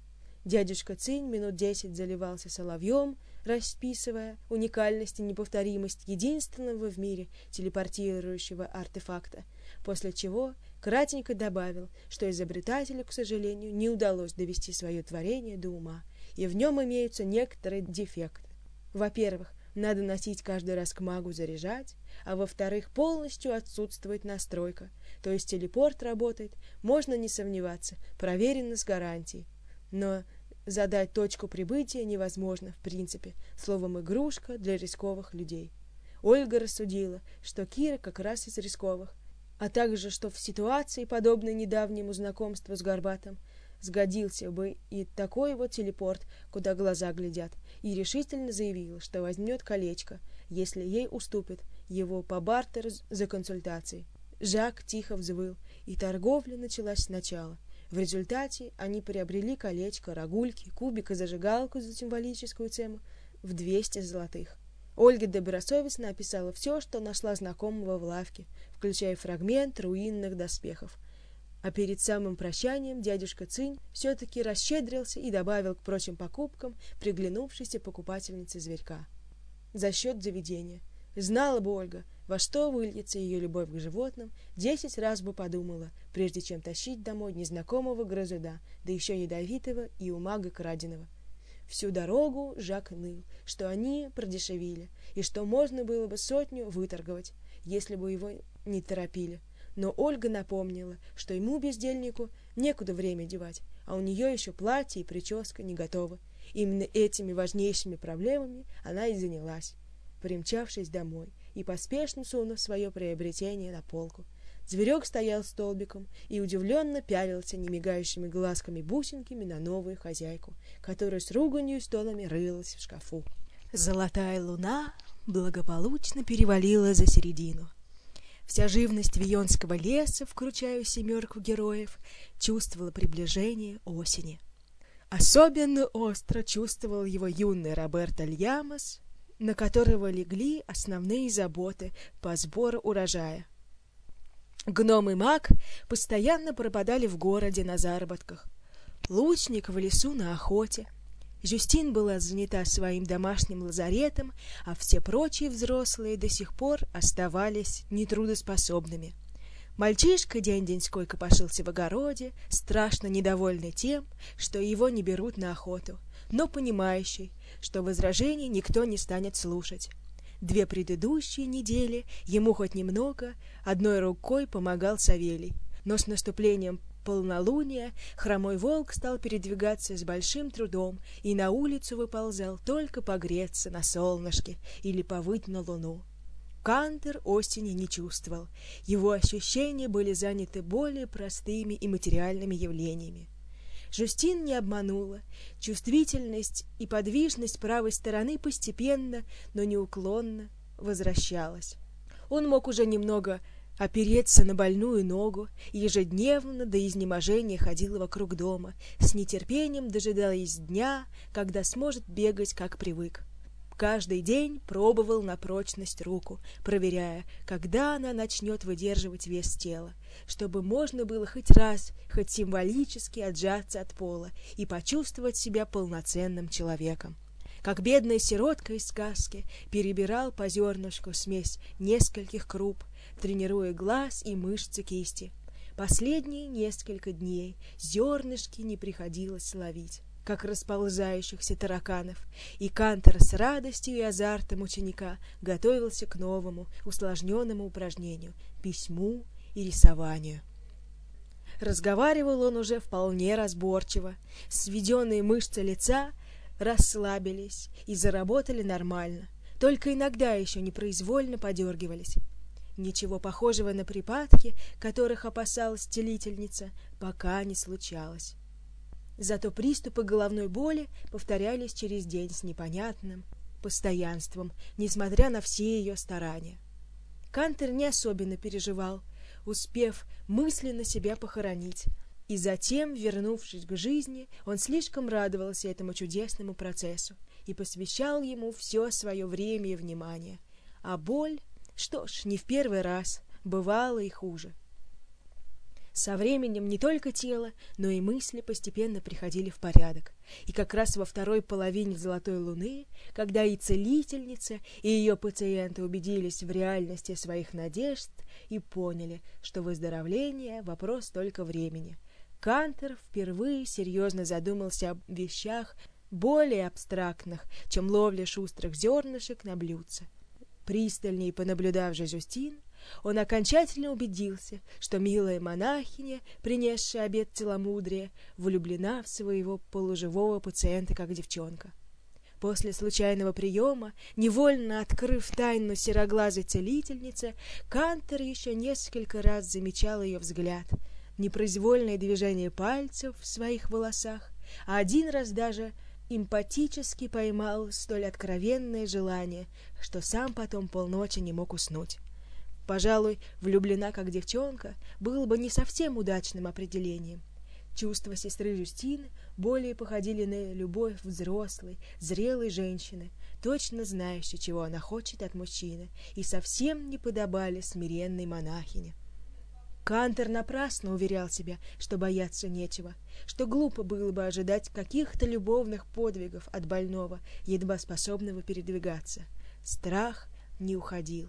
Дядюшка Цинь минут 10 заливался соловьем, расписывая уникальность и неповторимость единственного в мире телепортирующего артефакта, после чего кратенько добавил, что изобретателю, к сожалению, не удалось довести свое творение до ума, и в нем имеются некоторые дефекты. Во-первых, надо носить каждый раз к магу заряжать, а во-вторых, полностью отсутствует настройка, то есть телепорт работает, можно не сомневаться, проверено с гарантией. Но задать точку прибытия невозможно, в принципе, словом, игрушка для рисковых людей. Ольга рассудила, что Кира как раз из рисковых, а также, что в ситуации, подобной недавнему знакомству с Горбатым, сгодился бы и такой вот телепорт, куда глаза глядят, и решительно заявила, что возьмет колечко, если ей уступит его по бартеру за консультацией. Жак тихо взвыл, и торговля началась сначала. В результате они приобрели колечко, рогульки, кубик и зажигалку за символическую цену в 200 золотых. Ольга добросовестно описала все, что нашла знакомого в лавке, включая фрагмент руинных доспехов. А перед самым прощанием дядюшка Цинь все-таки расщедрился и добавил к прочим покупкам приглянувшейся покупательнице зверька. За счет заведения. Знала бы Ольга, во что выльется ее любовь к животным, 10 раз бы подумала, прежде чем тащить домой незнакомого грызуна, да еще ядовитого и у мага краденого. Всю дорогу Жак ныл, что они продешевили, и что можно было бы 100 выторговать, если бы его не торопили. Но Ольга напомнила, что ему, бездельнику, некуда время девать, а у нее еще платье и прическа не готовы. Именно этими важнейшими проблемами она и занялась, примчавшись домой и поспешно сунув свое приобретение на полку. Зверек стоял столбиком и удивленно пялился немигающими глазками-бусинками на новую хозяйку, которая с руганью и стонами рылась в шкафу. Золотая луна благополучно перевалила за середину. Вся живность Вионского леса, включая 7 героев, чувствовала приближение осени. Особенно остро чувствовал его юный Роберто Льямос, на которого легли основные заботы по сбору урожая. Гном и маг постоянно пропадали в городе на заработках. Лучник в лесу на охоте. Жюстин была занята своим домашним лазаретом, а все прочие взрослые до сих пор оставались нетрудоспособными. Мальчишка день-деньской копошился в огороде, страшно недовольный тем, что его не берут на охоту, но понимающий, что возражений никто не станет слушать. 2 предыдущие недели ему хоть немного одной рукой помогал Савелий, но с наступлением полнолуния хромой волк стал передвигаться с большим трудом и на улицу выползал только погреться на солнышке или повыть на луну. Кантер осени не чувствовал, его ощущения были заняты более простыми и материальными явлениями. Жюстин не обманула, чувствительность и подвижность правой стороны постепенно, но неуклонно возвращалась. Он мог уже немного опереться на больную ногу и ежедневно до изнеможения ходил вокруг дома, с нетерпением дожидаясь дня, когда сможет бегать, как привык. Каждый день пробовал на прочность руку, проверяя, когда она начнет выдерживать вес тела, чтобы можно было хоть раз, хоть символически отжаться от пола и почувствовать себя полноценным человеком. Как бедная сиротка из сказки перебирал по зернышку смесь нескольких круп, тренируя глаз и мышцы кисти. Последние несколько дней зернышки не приходилось ловить, как расползающихся тараканов, и Кантер с радостью и азартом ученика готовился к новому, усложненному упражнению — письму и рисованию. Разговаривал он уже вполне разборчиво, сведенные мышцы лица расслабились и заработали нормально, только иногда еще непроизвольно подергивались. Ничего похожего на припадки, которых опасалась целительница, пока не случалось. Зато приступы головной боли повторялись через день с непонятным постоянством, несмотря на все ее старания. Кантер не особенно переживал, успев мысленно себя похоронить. И затем, вернувшись к жизни, он слишком радовался этому чудесному процессу и посвящал ему все свое время и внимание. А боль, что ж, не в первый раз, бывало и хуже. Со временем не только тело, но и мысли постепенно приходили в порядок. И как раз во второй половине «Золотой луны», когда и целительница, и ее пациенты убедились в реальности своих надежд и поняли, что выздоровление – вопрос только времени, Кантер впервые серьезно задумался о вещах более абстрактных, чем ловля шустрых зернышек на блюдце. Пристальнее понаблюдав же Жюстин, он окончательно убедился, что милая монахиня, принесшая обет целомудрия, влюблена в своего полуживого пациента, как девчонка. После случайного приема, невольно открыв тайну сероглазой целительницы, Кантер еще несколько раз замечал ее взгляд, непроизвольное движение пальцев в своих волосах, а один раз даже эмпатически поймал столь откровенное желание, что сам потом полночи не мог уснуть. Пожалуй, влюблена как девчонка было бы не совсем удачным определением. Чувства сестры Жюстины более походили на любовь взрослой, зрелой женщины, точно знающей, чего она хочет от мужчины, и совсем не подобали смиренной монахине. Кантер напрасно уверял себя, что бояться нечего, что глупо было бы ожидать каких-то любовных подвигов от больного, едва способного передвигаться. Страх не уходил.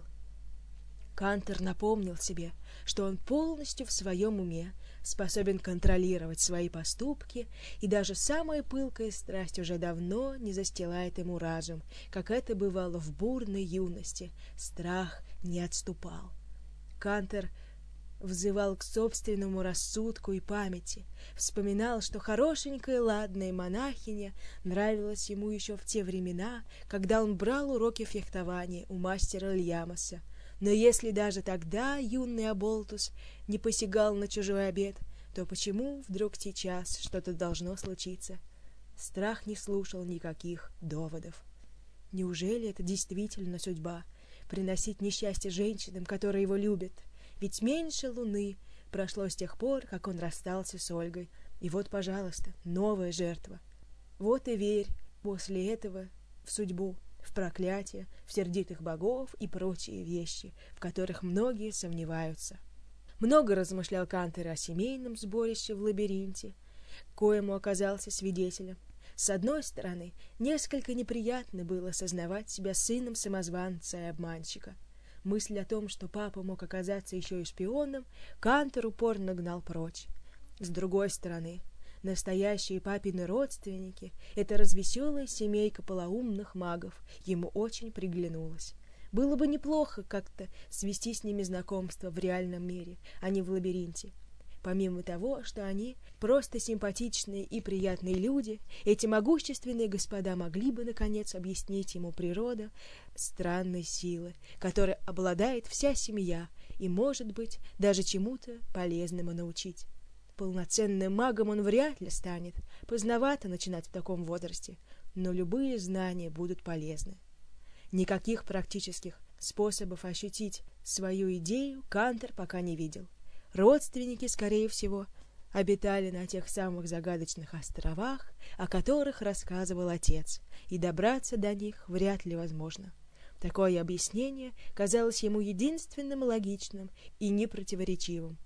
Кантер напомнил себе, что он полностью в своем уме, способен контролировать свои поступки, и даже самая пылкая страсть уже давно не застилает ему разум, как это бывало в бурной юности. Страх не отступал. Кантер взывал к собственному рассудку и памяти, вспоминал, что хорошенькая ладная монахиня нравилась ему еще в те времена, когда он брал уроки фехтования у мастера Ильямаса. Но если даже тогда юный оболтус не посягал на чужой обет, то почему вдруг сейчас что-то должно случиться? Страх не слушал никаких доводов. Неужели это действительно судьба — приносить несчастье женщинам, которые его любят? Ведь меньше луны прошло с тех пор, как он расстался с Ольгой. И вот, пожалуйста, новая жертва. Вот и верь после этого в судьбу, в проклятие, в сердитых богов и прочие вещи, в которых многие сомневаются. Много размышлял Кантер о семейном сборище в лабиринте, коему оказался свидетелем. С одной стороны, несколько неприятно было сознавать себя сыном самозванца и обманщика. Мысль о том, что папа мог оказаться еще и шпионом, Кантер упорно гнал прочь. С другой стороны, настоящие папины родственники, эта развеселая семейка полоумных магов, ему очень приглянулась. Было бы неплохо как-то свести с ними знакомство в реальном мире, а не в лабиринте. Помимо того, что они просто симпатичные и приятные люди, эти могущественные господа могли бы, наконец, объяснить ему природу странной силы, которой обладает вся семья, и, может быть, даже чему-то полезному научить. Полноценным магом он вряд ли станет, поздновато начинать в таком возрасте, но любые знания будут полезны. Никаких практических способов ощутить свою идею Кантер пока не видел. Родственники, скорее всего, обитали на тех самых загадочных островах, о которых рассказывал отец, и добраться до них вряд ли возможно. Такое объяснение казалось ему единственным логичным и непротиворечивым.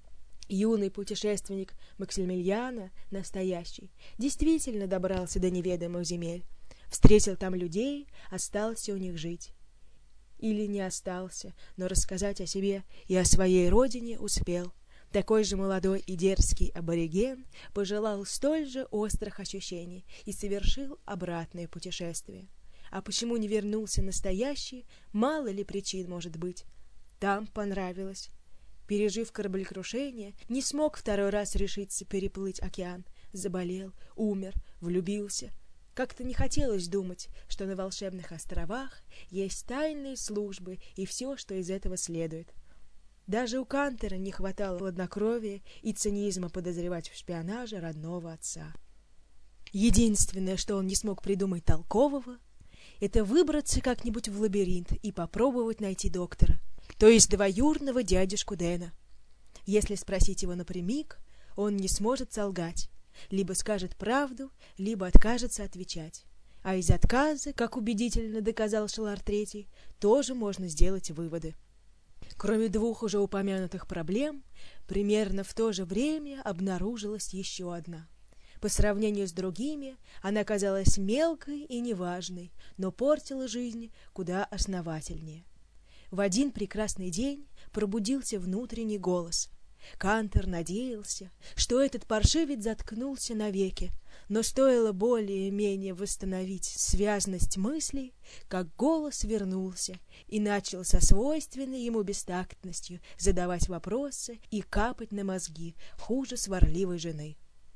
Юный путешественник Максимилиана, настоящий, действительно добрался до неведомых земель, встретил там людей, остался у них жить. Или не остался, но рассказать о себе и о своей родине успел. Такой же молодой и дерзкий абориген пожелал столь же острых ощущений и совершил обратное путешествие. А почему не вернулся настоящий, мало ли причин может быть. Там понравилось. Пережив кораблекрушение, не смог второй раз решиться переплыть океан. Заболел, умер, влюбился. Как-то не хотелось думать, что на волшебных островах есть тайные службы и все, что из этого следует. Даже у Кантера не хватало хладнокровия и цинизма подозревать в шпионаже родного отца. Единственное, что он не смог придумать толкового, это выбраться как-нибудь в лабиринт и попробовать найти доктора. то есть двоюродного дядюшку Дэна. Если спросить его напрямик, он не сможет солгать, либо скажет правду, либо откажется отвечать. А из отказа, как убедительно доказал Шелар III, тоже можно сделать выводы. Кроме двух уже упомянутых проблем, примерно в то же время обнаружилась еще одна. По сравнению с другими, она казалась мелкой и неважной, но портила жизнь куда основательнее. В один прекрасный день пробудился внутренний голос. Кантор надеялся, что этот паршивец заткнулся навеки, но стоило более-менее восстановить связность мыслей, как голос вернулся и начал со свойственной ему бестактностью задавать вопросы и капать на мозги хуже сварливой жены.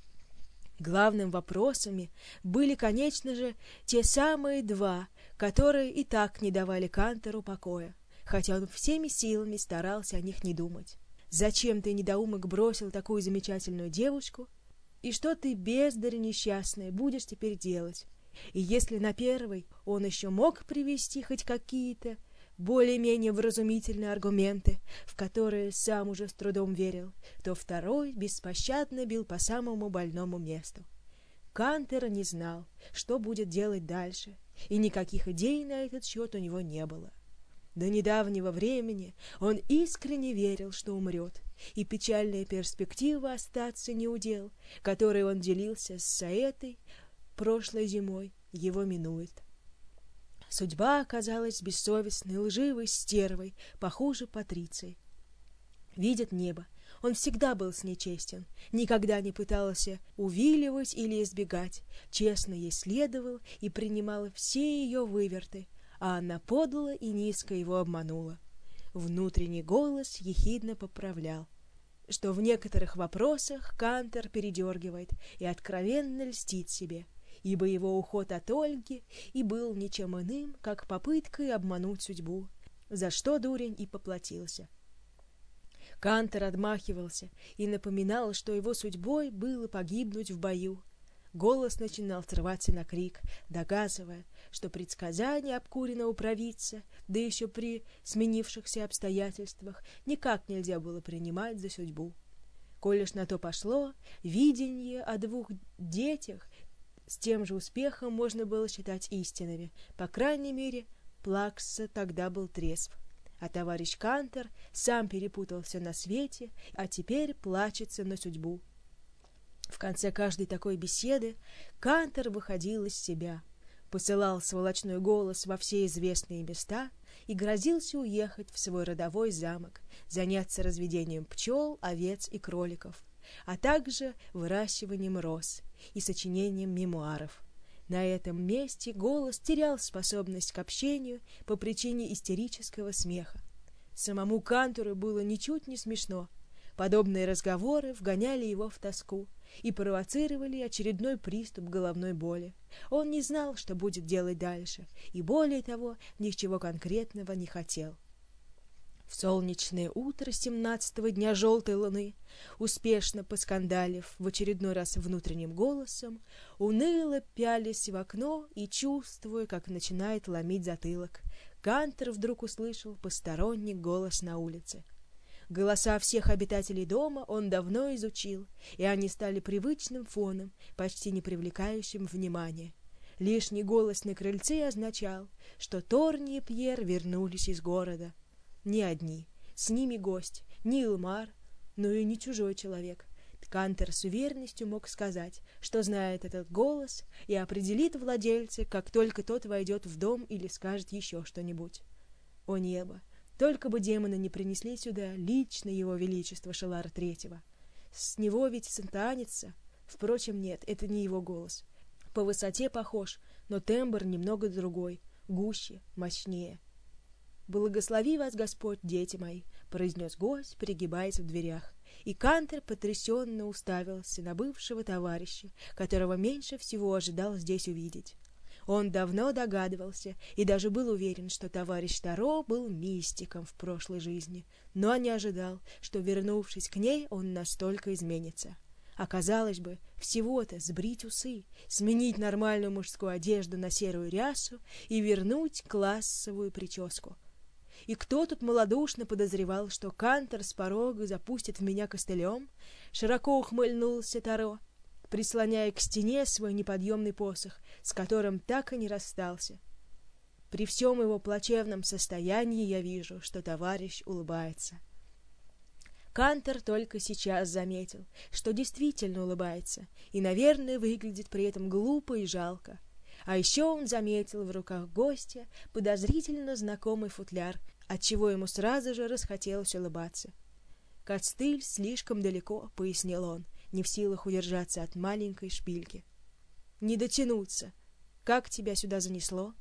Главными вопросами были, конечно же, те самые два, которые и так не давали Кантору покоя, хотя он всеми силами старался о них не думать. Зачем ты, недоумок, бросил такую замечательную девушку? И что ты, бездарь несчастная, будешь теперь делать? И если на первый он еще мог привести хоть какие-то более-менее вразумительные аргументы, в которые сам уже с трудом верил, то второй беспощадно бил по самому больному месту. Кантор не знал, что будет делать дальше, и никаких идей на этот счет у него не было. До недавнего времени он искренне верил, что умрет, и печальная перспектива остаться неудел, которой он делился с Саэтой прошлой зимой, его минует. Судьба оказалась бессовестной, лживой стервой, похуже Патриции. Видит небо, он всегда был с ней честен, никогда не пытался увиливать или избегать, честно ей следовал и принимал все ее выверты, а она подло и низко его обманула. Внутренний голос ехидно поправлял, что в некоторых вопросах Кантор передергивает и откровенно льстит себе, ибо его уход от Ольги и был ничем иным, как попыткой обмануть судьбу, за что дурень и поплатился. Кантор отмахивался и напоминал, что его судьбой было погибнуть в бою. Голос начинал срываться на крик, доказывая, что предсказание обкуренного провидца, да еще при сменившихся обстоятельствах, никак нельзя было принимать за судьбу. Коль уж на то пошло, видение о двух детях с тем же успехом можно было считать истинными. По крайней мере, Плакса тогда был трезв. А товарищ Кантор сам перепутался на свете, а теперь плачется на судьбу. В конце каждой такой беседы Кантор выходил из себя, посылал сволочной голос во все известные места и грозился уехать в свой родовой замок, заняться разведением пчел, овец и кроликов, а также выращиванием роз и сочинением мемуаров. На этом месте голос терял способность к общению по причине истерического смеха. Самому Кантору было ничуть не смешно. Подобные разговоры вгоняли его в тоску и провоцировали очередной приступ головной боли. Он не знал, что будет делать дальше, и более того, ничего конкретного не хотел. В солнечное утро 17-го дня желтой луны, успешно поскандалив в очередной раз внутренним голосом, уныло пялись в окно и, чувствуя, как начинает ломить затылок, Кантор вдруг услышал посторонний голос на улице. Голоса всех обитателей дома он давно изучил, и они стали привычным фоном, почти не привлекающим внимания. Лишний голос на крыльце означал, что Торни и Пьер вернулись из города. Не одни, с ними гость, не Илмар, но и не чужой человек. Кантор с уверенностью мог сказать, что знает этот голос и определит владельца, как только тот войдет в дом или скажет еще что-нибудь. О небо! Только бы демоны не принесли сюда лично его величество Шелара III. С него ведь станется. Впрочем, нет, это не его голос. По высоте похож, но тембр немного другой, гуще, мощнее. «Благослови вас, Господь, дети мои», — произнес гость, пригибаясь в дверях. И Кантор потрясенно уставился на бывшего товарища, которого меньше всего ожидал здесь увидеть. Он давно догадывался и даже был уверен, что товарищ Таро был мистиком в прошлой жизни, но не ожидал, что, вернувшись к ней, он настолько изменится. Оказалось бы, всего-то сбрить усы, сменить нормальную мужскую одежду на серую рясу и вернуть классовую прическу. И кто тут малодушно подозревал, что Кантор с порога запустит в меня костылем? Широко ухмыльнулся Таро, прислоняя к стене свой неподъемный посох, с которым так и не расстался. При всем его плачевном состоянии я вижу, что товарищ улыбается. Кантор только сейчас заметил, что действительно улыбается, и, наверное, выглядит при этом глупо и жалко. А еще он заметил в руках гостя подозрительно знакомый футляр, отчего ему сразу же расхотелось улыбаться. «Костыль слишком далеко», — пояснил он, не в силах удержаться от маленькой шпильки. «Не дотянуться. Как тебя сюда занесло?»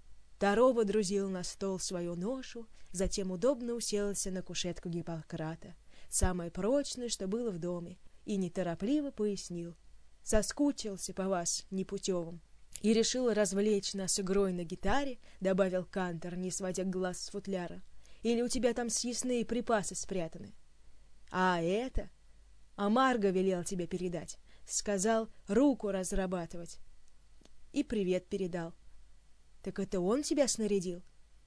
Таро водрузил на стол свою ношу, затем удобно уселся на кушетку Гиппократа, самое прочное, что было в доме, и неторопливо пояснил: «Соскучился по вас, непутевым, и решил развлечь нас игрой на гитаре», — добавил Кантор, не сводя глаз с футляра. «Или у тебя там съестные припасы спрятаны?» «А это? Амарго велел тебе передать. Сказал руку разрабатывать. И привет передал». «Так это он тебя снарядил?»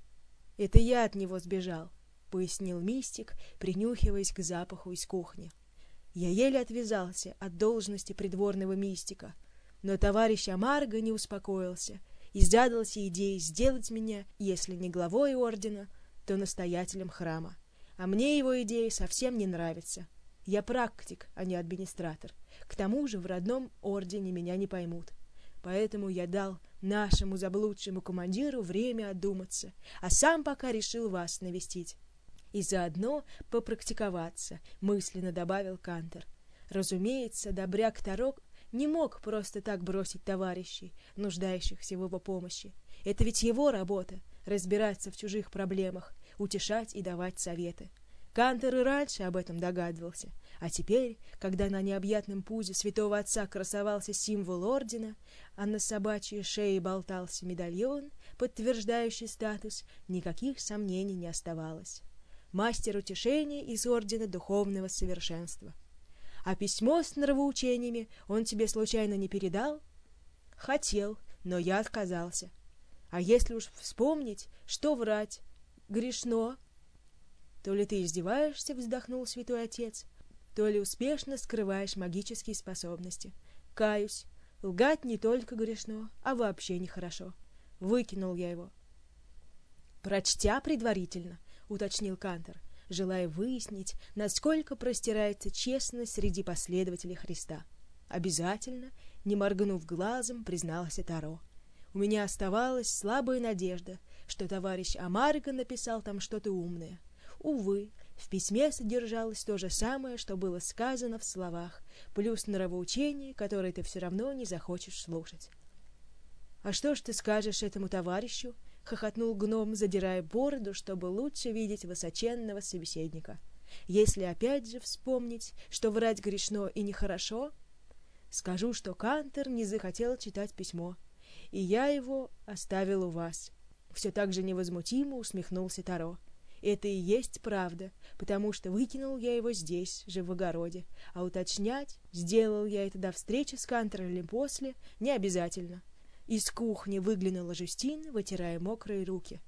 «Это я от него сбежал», — пояснил мистик, принюхиваясь к запаху из кухни. «Я еле отвязался от должности придворного мистика, но товарищ Амарго не успокоился и задался идеей сделать меня, если не главой ордена, то настоятелем храма. А мне его идея совсем не нравится. Я практик, а не администратор. К тому же в родном ордене меня не поймут. Поэтому я дал нашему заблудшему командиру время одуматься, а сам пока решил вас навестить. И заодно попрактиковаться», — мысленно добавил Кантор. Разумеется, добряк Таро не мог просто так бросить товарищей, нуждающихся в его помощи. Это ведь его работа — разбираться в чужих проблемах, утешать и давать советы. Кантор и раньше об этом догадывался, а теперь, когда на необъятном пузе святого отца красовался символ ордена, а на собачьей шее болтался медальон, подтверждающий статус, никаких сомнений не оставалось. Мастер утешения из ордена духовного совершенства. «А письмо с нравоучениями он тебе случайно не передал?» «Хотел, но я отказался. А если уж вспомнить, что врать грешно?» «То ли ты издеваешься, — вздохнул святой отец, — то ли успешно скрываешь магические способности. Каюсь, лгать не только грешно, а вообще нехорошо. Выкинул я его». «Прочтя предварительно», — уточнил Кантор, желая выяснить, насколько простирается честность среди последователей Христа. «Обязательно», — не моргнув глазом, признался Таро. «У меня оставалась слабая надежда, что товарищ Амарго написал там что-то умное. Увы, в письме содержалось то же самое, что было сказано в словах, плюс нравоучение, которое ты все равно не захочешь слушать». «А что ж ты скажешь этому товарищу?» — хохотнул гном, задирая бороду, чтобы лучше видеть высоченного собеседника. «Если опять же вспомнить, что врать грешно и нехорошо, скажу, что Кантор не захотел читать письмо, и я его оставил у вас». Все так же невозмутимо усмехнулся Таро. «Это и есть правда, потому что выкинул я его здесь же в огороде, а уточнять, сделал я это до встречи с Кантором или после, не обязательно». Из кухни выглянула Жюстин, вытирая мокрые руки.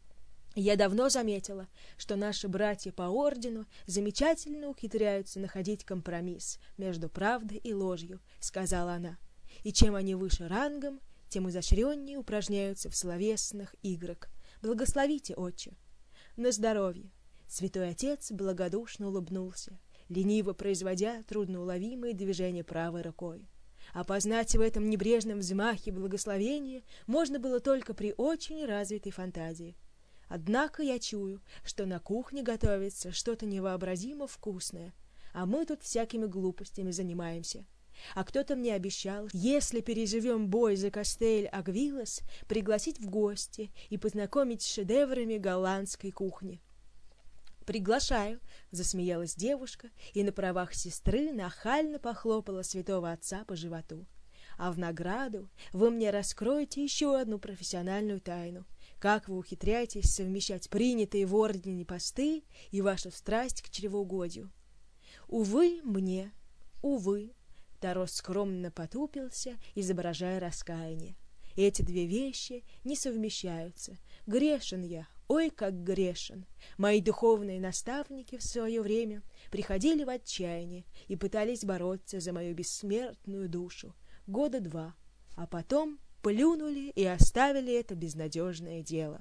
«Я давно заметила, что наши братья по ордену замечательно ухитряются находить компромисс между правдой и ложью», — сказала она. «И чем они выше рангом, тем изощреннее упражняются в словесных играх. Благословите, отче». «На здоровье!» Святой отец благодушно улыбнулся, лениво производя трудноуловимые движения правой рукой. Опознать в этом небрежном взмахе благословения можно было только при очень развитой фантазии. «Однако я чую, что на кухне готовится что-то невообразимо вкусное, а мы тут всякими глупостями занимаемся. А кто-то мне обещал, если переживем бой за Кастель-Агвилас, пригласить в гости и познакомить с шедеврами голландской кухни». «Приглашаю», — засмеялась девушка и на правах сестры нахально похлопала святого отца по животу. «А в награду вы мне раскроете еще одну профессиональную тайну. Как вы ухитряетесь совмещать принятые в ордене посты и вашу страсть к чревоугодию?» «Увы мне, увы», — Таро скромно потупился, изображая раскаяние. «Эти две вещи не совмещаются. Грешен я, Ой, как грешен! Мои духовные наставники в свое время приходили в отчаяние и пытались бороться за мою бессмертную душу 2 года, а потом плюнули и оставили это безнадежное дело.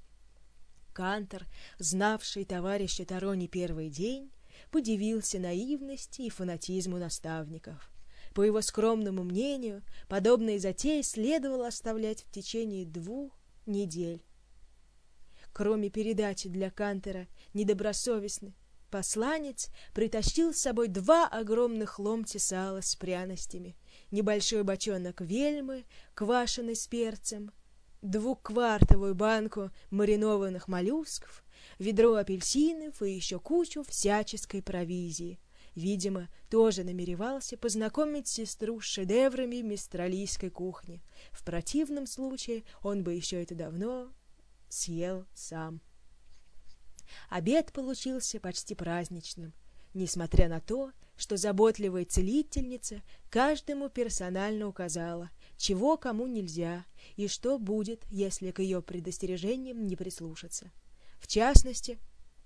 Кантор, знавший товарища Таро не первый день, подивился наивности и фанатизму наставников. По его скромному мнению, подобные затеи следовало оставлять в течение 2 недель. Кроме передачи для Кантора, недобросовестный посланец притащил с собой 2 огромных ломтя сала с пряностями, небольшой бочонок вельмы, квашеной с перцем, 2-квартовую банку маринованных моллюсков, ведро апельсинов и еще кучу всяческой провизии. Видимо, тоже намеревался познакомить сестру с шедеврами мистралийской кухни. В противном случае он бы еще это давно съел сам. Обед получился почти праздничным, несмотря на то, что заботливая целительница каждому персонально указала, чего кому нельзя и что будет, если к ее предостережениям не прислушаться. В частности,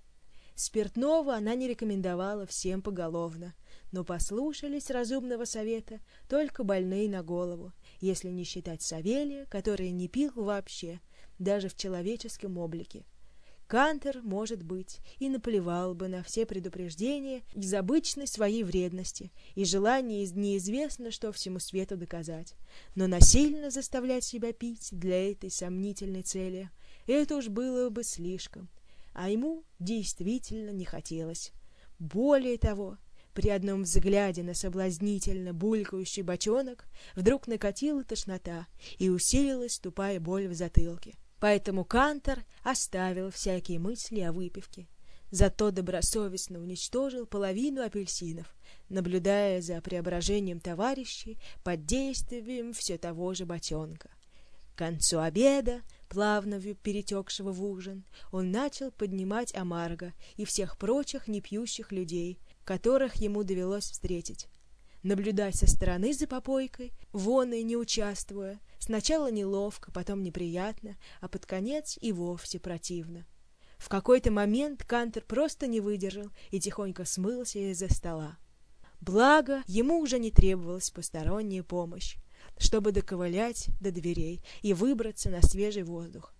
спиртного она не рекомендовала всем поголовно, но послушались разумного совета только больные на голову, если не считать Савелия, который не пил вообще, даже в человеческом облике. Кантор, может быть, и наплевал бы на все предупреждения из обычной своей вредности и желания неизвестно что всему свету доказать, но насильно заставлять себя пить для этой сомнительной цели — это уж было бы слишком, а ему действительно не хотелось. Более того, при одном взгляде на соблазнительно булькающий бочонок вдруг накатила тошнота и усилилась тупая боль в затылке. Поэтому Кантор оставил всякие мысли о выпивке, зато добросовестно уничтожил половину апельсинов, наблюдая за преображением товарищей под действием все того же бочонка. К концу обеда, плавно перетекшего в ужин, он начал поднимать Амарго и всех прочих непьющих людей, которых ему довелось встретить. Наблюдать со стороны за попойкой, вон и не участвуя, сначала неловко, потом неприятно, а под конец и вовсе противно. В какой-то момент Кантор просто не выдержал и тихонько смылся из-за стола. Благо, ему уже не требовалась посторонняя помощь, чтобы доковылять до дверей и выбраться на свежий воздух.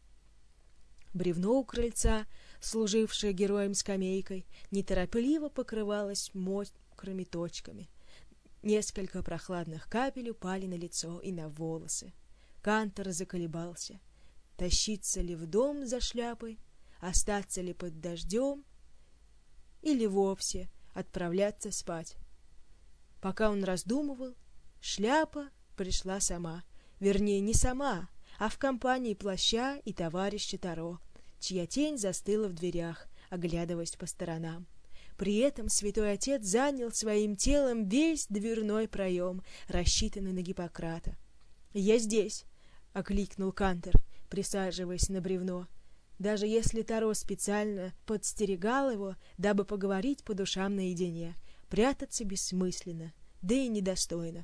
Бревно у крыльца, служившее героем скамейкой, неторопливо покрывалось мокрыми точками. Несколько прохладных капель упали на лицо и на волосы. Кантор заколебался. Тащиться ли в дом за шляпой, остаться ли под дождем или вовсе отправляться спать. Пока он раздумывал, шляпа пришла сама. Вернее, не сама, а в компании плаща и товарища Таро, чья тень застыла в дверях, оглядываясь по сторонам. При этом святой отец занял своим телом весь дверной проем, рассчитанный на Гиппократа. «Я здесь!» — окликнул Кантор, присаживаясь на бревно. Даже если Таро специально подстерегал его, дабы поговорить по душам наедине, прятаться бессмысленно, да и недостойно.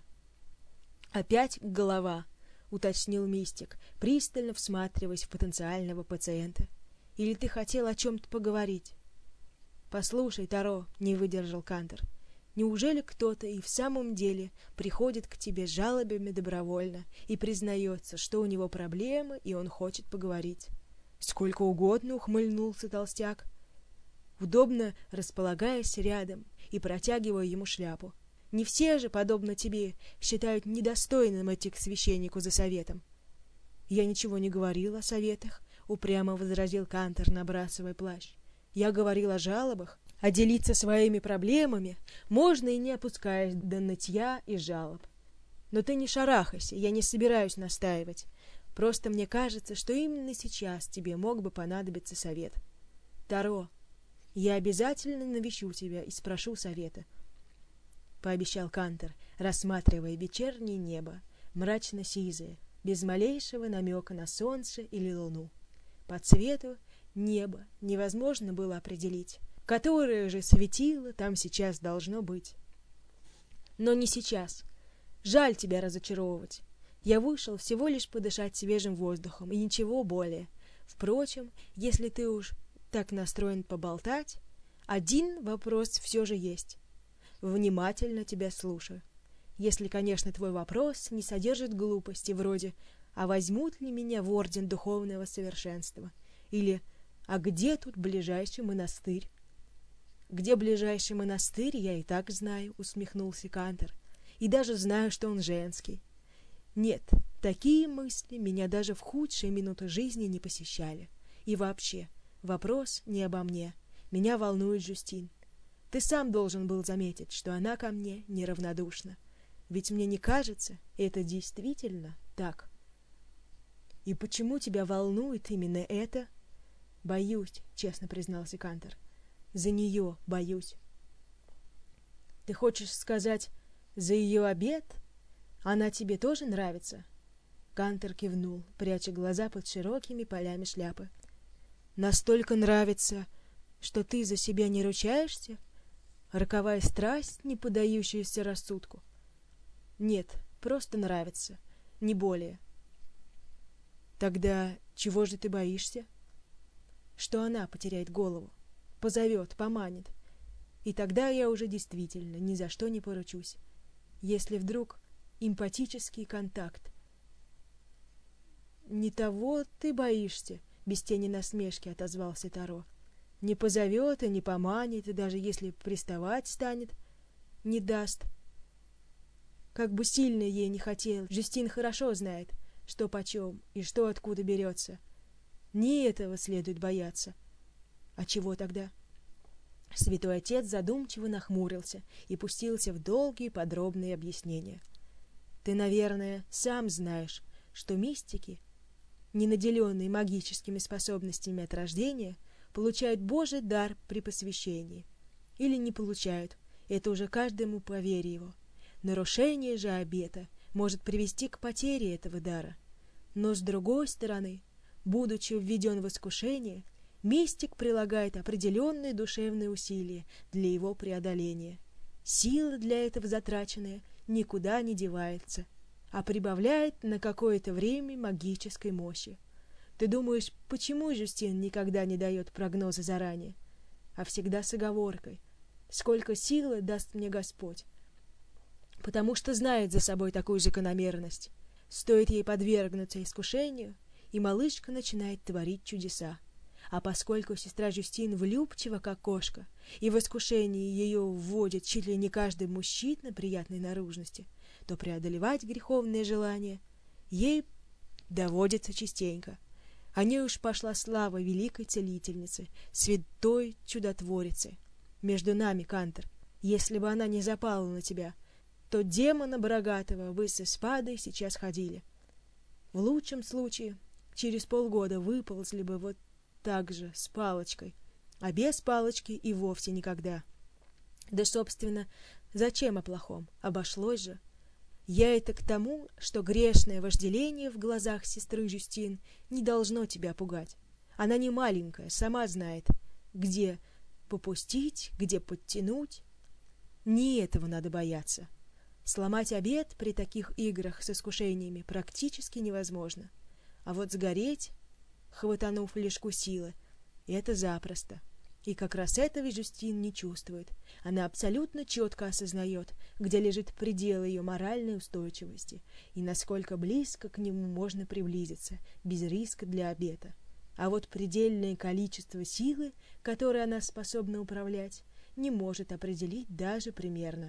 «Опять голова», — уточнил мистик, пристально всматриваясь в потенциального пациента. «Или ты хотел о чем-то поговорить?» «Послушай, Таро», — не выдержал Кантор, — «неужели кто-то и в самом деле приходит к тебе с жалобами добровольно и признается, что у него проблемы, и он хочет поговорить?» «Сколько угодно», — ухмыльнулся толстяк, удобно располагаясь рядом и протягивая ему шляпу. «Не все же, подобно тебе, считают недостойным идти к священнику за советом». «Я ничего не говорил о советах», — упрямо возразил Кантор, набрасывая плащ. «Я говорил о жалобах, а делиться своими проблемами можно и не опускаясь до нытья и жалоб. Но ты не шарахайся, я не собираюсь настаивать. Просто мне кажется, что именно сейчас тебе мог бы понадобиться совет. Таро, я обязательно навещу тебя и спрошу совета», — пообещал Кантор, рассматривая вечернее небо, мрачно-сизое, без малейшего намека на солнце или луну. По цвету небо невозможно было определить, которое же светило там сейчас должно быть. «Но не сейчас. Жаль тебя разочаровывать. Я вышел всего лишь подышать свежим воздухом, и ничего более. Впрочем, если ты уж так настроен поболтать, один вопрос все же есть. Внимательно тебя слушаю. Если, конечно, твой вопрос не содержит глупости вроде «А возьмут ли меня в орден духовного совершенства?» или «А где тут ближайший монастырь?» «Где ближайший монастырь, я и так знаю», — усмехнулся Кантор, «и даже знаю, что он женский. Нет, такие мысли меня даже в худшие минуты жизни не посещали. И вообще, вопрос не обо мне. Меня волнует Жюстин. Ты сам должен был заметить, что она ко мне неравнодушна. Ведь мне не кажется, это действительно так». «И почему тебя волнует именно это?» «Боюсь», — честно признался Кантор. «За нее боюсь». «Ты хочешь сказать, за ее обет? Она тебе тоже нравится?» Кантор кивнул, пряча глаза под широкими полями шляпы. «Настолько нравится, что ты за себя не ручаешься? Роковая страсть, не поддающаяся рассудку?» «Нет, просто нравится, не более». «Тогда чего же ты боишься?» «Что она потеряет голову, позовет, поманит. И тогда я уже действительно ни за что не поручусь. Если вдруг эмпатический контакт...» «Не того ты боишься», — без тени насмешки отозвался Таро. «Не позовет и не поманит, и даже если приставать станет, не даст. Как бы сильно ей не хотел, Жюстин хорошо знает, что почем и что откуда берется. Не этого следует бояться». «А чего тогда?» Святой Отец задумчиво нахмурился и пустился в долгие подробные объяснения. «Ты, наверное, сам знаешь, что мистики, не наделенные магическими способностями от рождения, получают Божий дар при посвящении. Или не получают, это уже каждому по вере его. Нарушение же обета может привести к потере этого дара. Но с другой стороны, будучи введен в искушение, мистик прилагает определенные душевные усилия для его преодоления. Сила для этого затраченная никуда не девается, а прибавляет на какое-то время магической мощи. Ты думаешь, почему Жюстин никогда не дает прогноза заранее, а всегда с оговоркой: сколько силы даст мне Господь? Потому что знает за собой такую закономерность. Стоит ей подвергнуться искушению, и малышка начинает творить чудеса. А поскольку сестра Жюстин влюбчива, как кошка, и в искушении ее вводит чуть ли не каждый мужчина приятной наружности, то преодолевать греховные желания ей доводится частенько. О ней уж пошла слава великой целительницы, святой чудотворицы. Между нами, Кантор, если бы она не запала на тебя, то демона Брогатого вы с Эспадой сейчас ходили. В лучшем случае через полгода выползли бы вот так же, с палочкой, а без палочки и вовсе никогда. Да, собственно, зачем о плохом? Обошлось же. Я это к тому, что грешное вожделение в глазах сестры Жюстин не должно тебя пугать. Она не маленькая, сама знает, где попустить, где подтянуть. Не этого надо бояться. Сломать обет при таких играх с искушениями практически невозможно. А вот сгореть, хватанув лишку силы, это запросто. И как раз этого Жюстин не чувствует. Она абсолютно четко осознает, где лежит предел ее моральной устойчивости и насколько близко к нему можно приблизиться, без риска для обета. А вот предельное количество силы, которой она способна управлять, не может определить даже примерно.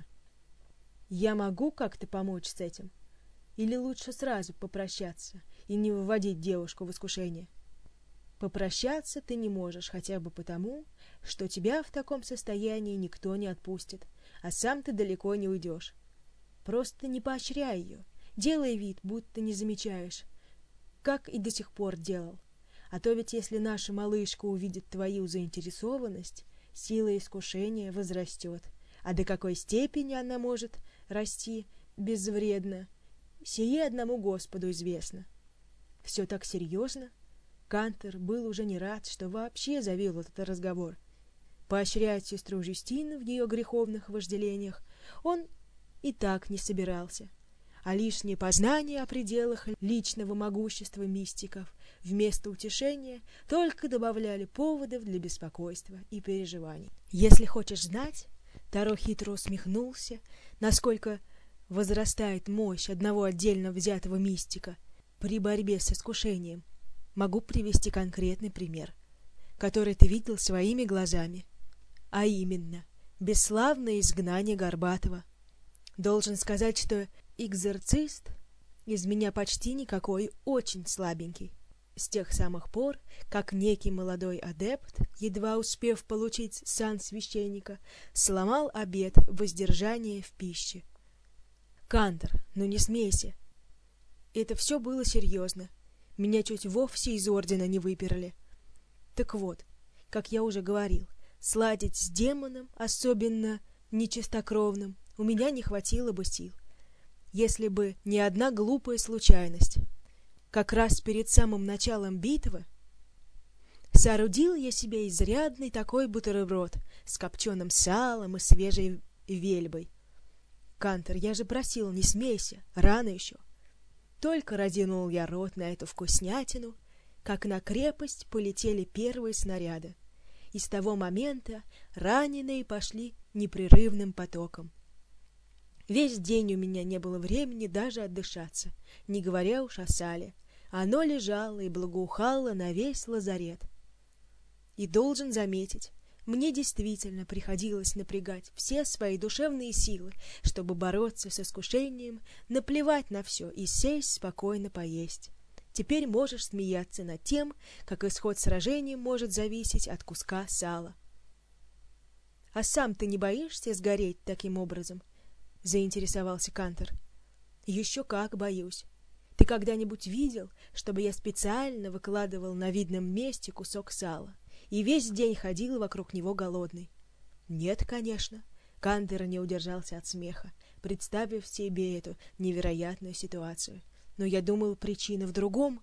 Я могу как-то помочь с этим? Или лучше сразу попрощаться и не выводить девушку в искушение? Попрощаться ты не можешь хотя бы потому, что тебя в таком состоянии никто не отпустит, а сам ты далеко не уйдешь. Просто не поощряй ее, делай вид, будто не замечаешь, как и до сих пор делал. А то ведь если наша малышка увидит твою заинтересованность, сила искушения возрастет. А до какой степени она может расти безвредно, сие одному Господу известно. Все так серьезно? Кантор был уже не рад, что вообще завел этот разговор. Поощрять сестру Жюстину в ее греховных вожделениях он и так не собирался. а лишние познания о пределах личного могущества мистиков вместо утешения только добавляли поводов для беспокойства и переживаний. Если хочешь знать, Таро хитро усмехнулся, насколько возрастает мощь одного отдельно взятого мистика при борьбе с искушением, могу привести конкретный пример, который ты видел своими глазами, а именно бесславное изгнание Горбатова. Должен сказать, что экзорцист из меня почти никакой, очень слабенький. С тех самых пор, как некий молодой адепт, едва успев получить сан священника, сломал обет воздержания в пище. Кантор, ну не смейся. Это все было серьезно. Меня чуть вовсе из ордена не выперли. Так вот, как я уже говорил, сладить с демоном, особенно нечистокровным, у меня не хватило бы сил, если бы не одна глупая случайность. Как раз перед самым началом битвы соорудил я себе изрядный такой бутерброд с копченым салом и свежей вельбой. Кантор, я же просил, не смейся, рано еще. Только разинул я рот на эту вкуснятину, как на крепость полетели первые снаряды. И с того момента раненые пошли непрерывным потоком. Весь день у меня не было времени даже отдышаться, не говоря уж о сале. Оно лежало и благоухало на весь лазарет. И должен заметить, мне действительно приходилось напрягать все свои душевные силы, чтобы бороться с искушением, наплевать на все и сесть спокойно поесть. Теперь можешь смеяться над тем, как исход сражения может зависеть от куска сала. — А сам ты не боишься сгореть таким образом? — заинтересовался Кантор. — Еще как боюсь. Ты когда-нибудь видел, чтобы я специально выкладывал на видном месте кусок сала и весь день ходил вокруг него голодный? Нет, конечно. Кантор не удержался от смеха, представив себе эту невероятную ситуацию. Но я думал, причина в другом.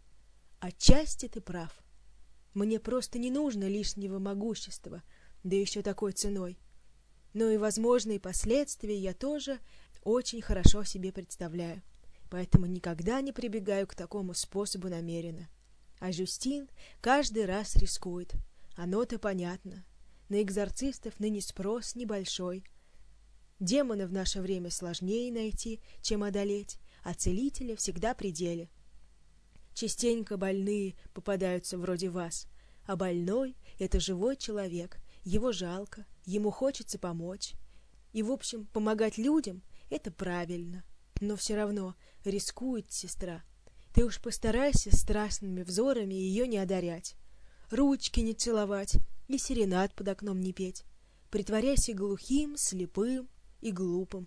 Отчасти ты прав. Мне просто не нужно лишнего могущества, да еще такой ценой. Но и возможные последствия я тоже очень хорошо себе представляю. Поэтому никогда не прибегаю к такому способу намеренно. А Жюстин каждый раз рискует. Оно-то понятно. На экзорцистов ныне спрос небольшой. Демона в наше время сложнее найти, чем одолеть, а целителя всегда при деле. Частенько больные попадаются вроде вас, а больной — это живой человек, его жалко, ему хочется помочь. И, в общем, помогать людям — это правильно. Но все равно рискует сестра. Ты уж постарайся страстными взорами ее не одарять, ручки не целовать и серенад под окном не петь. Притворяйся глухим, слепым и глупым.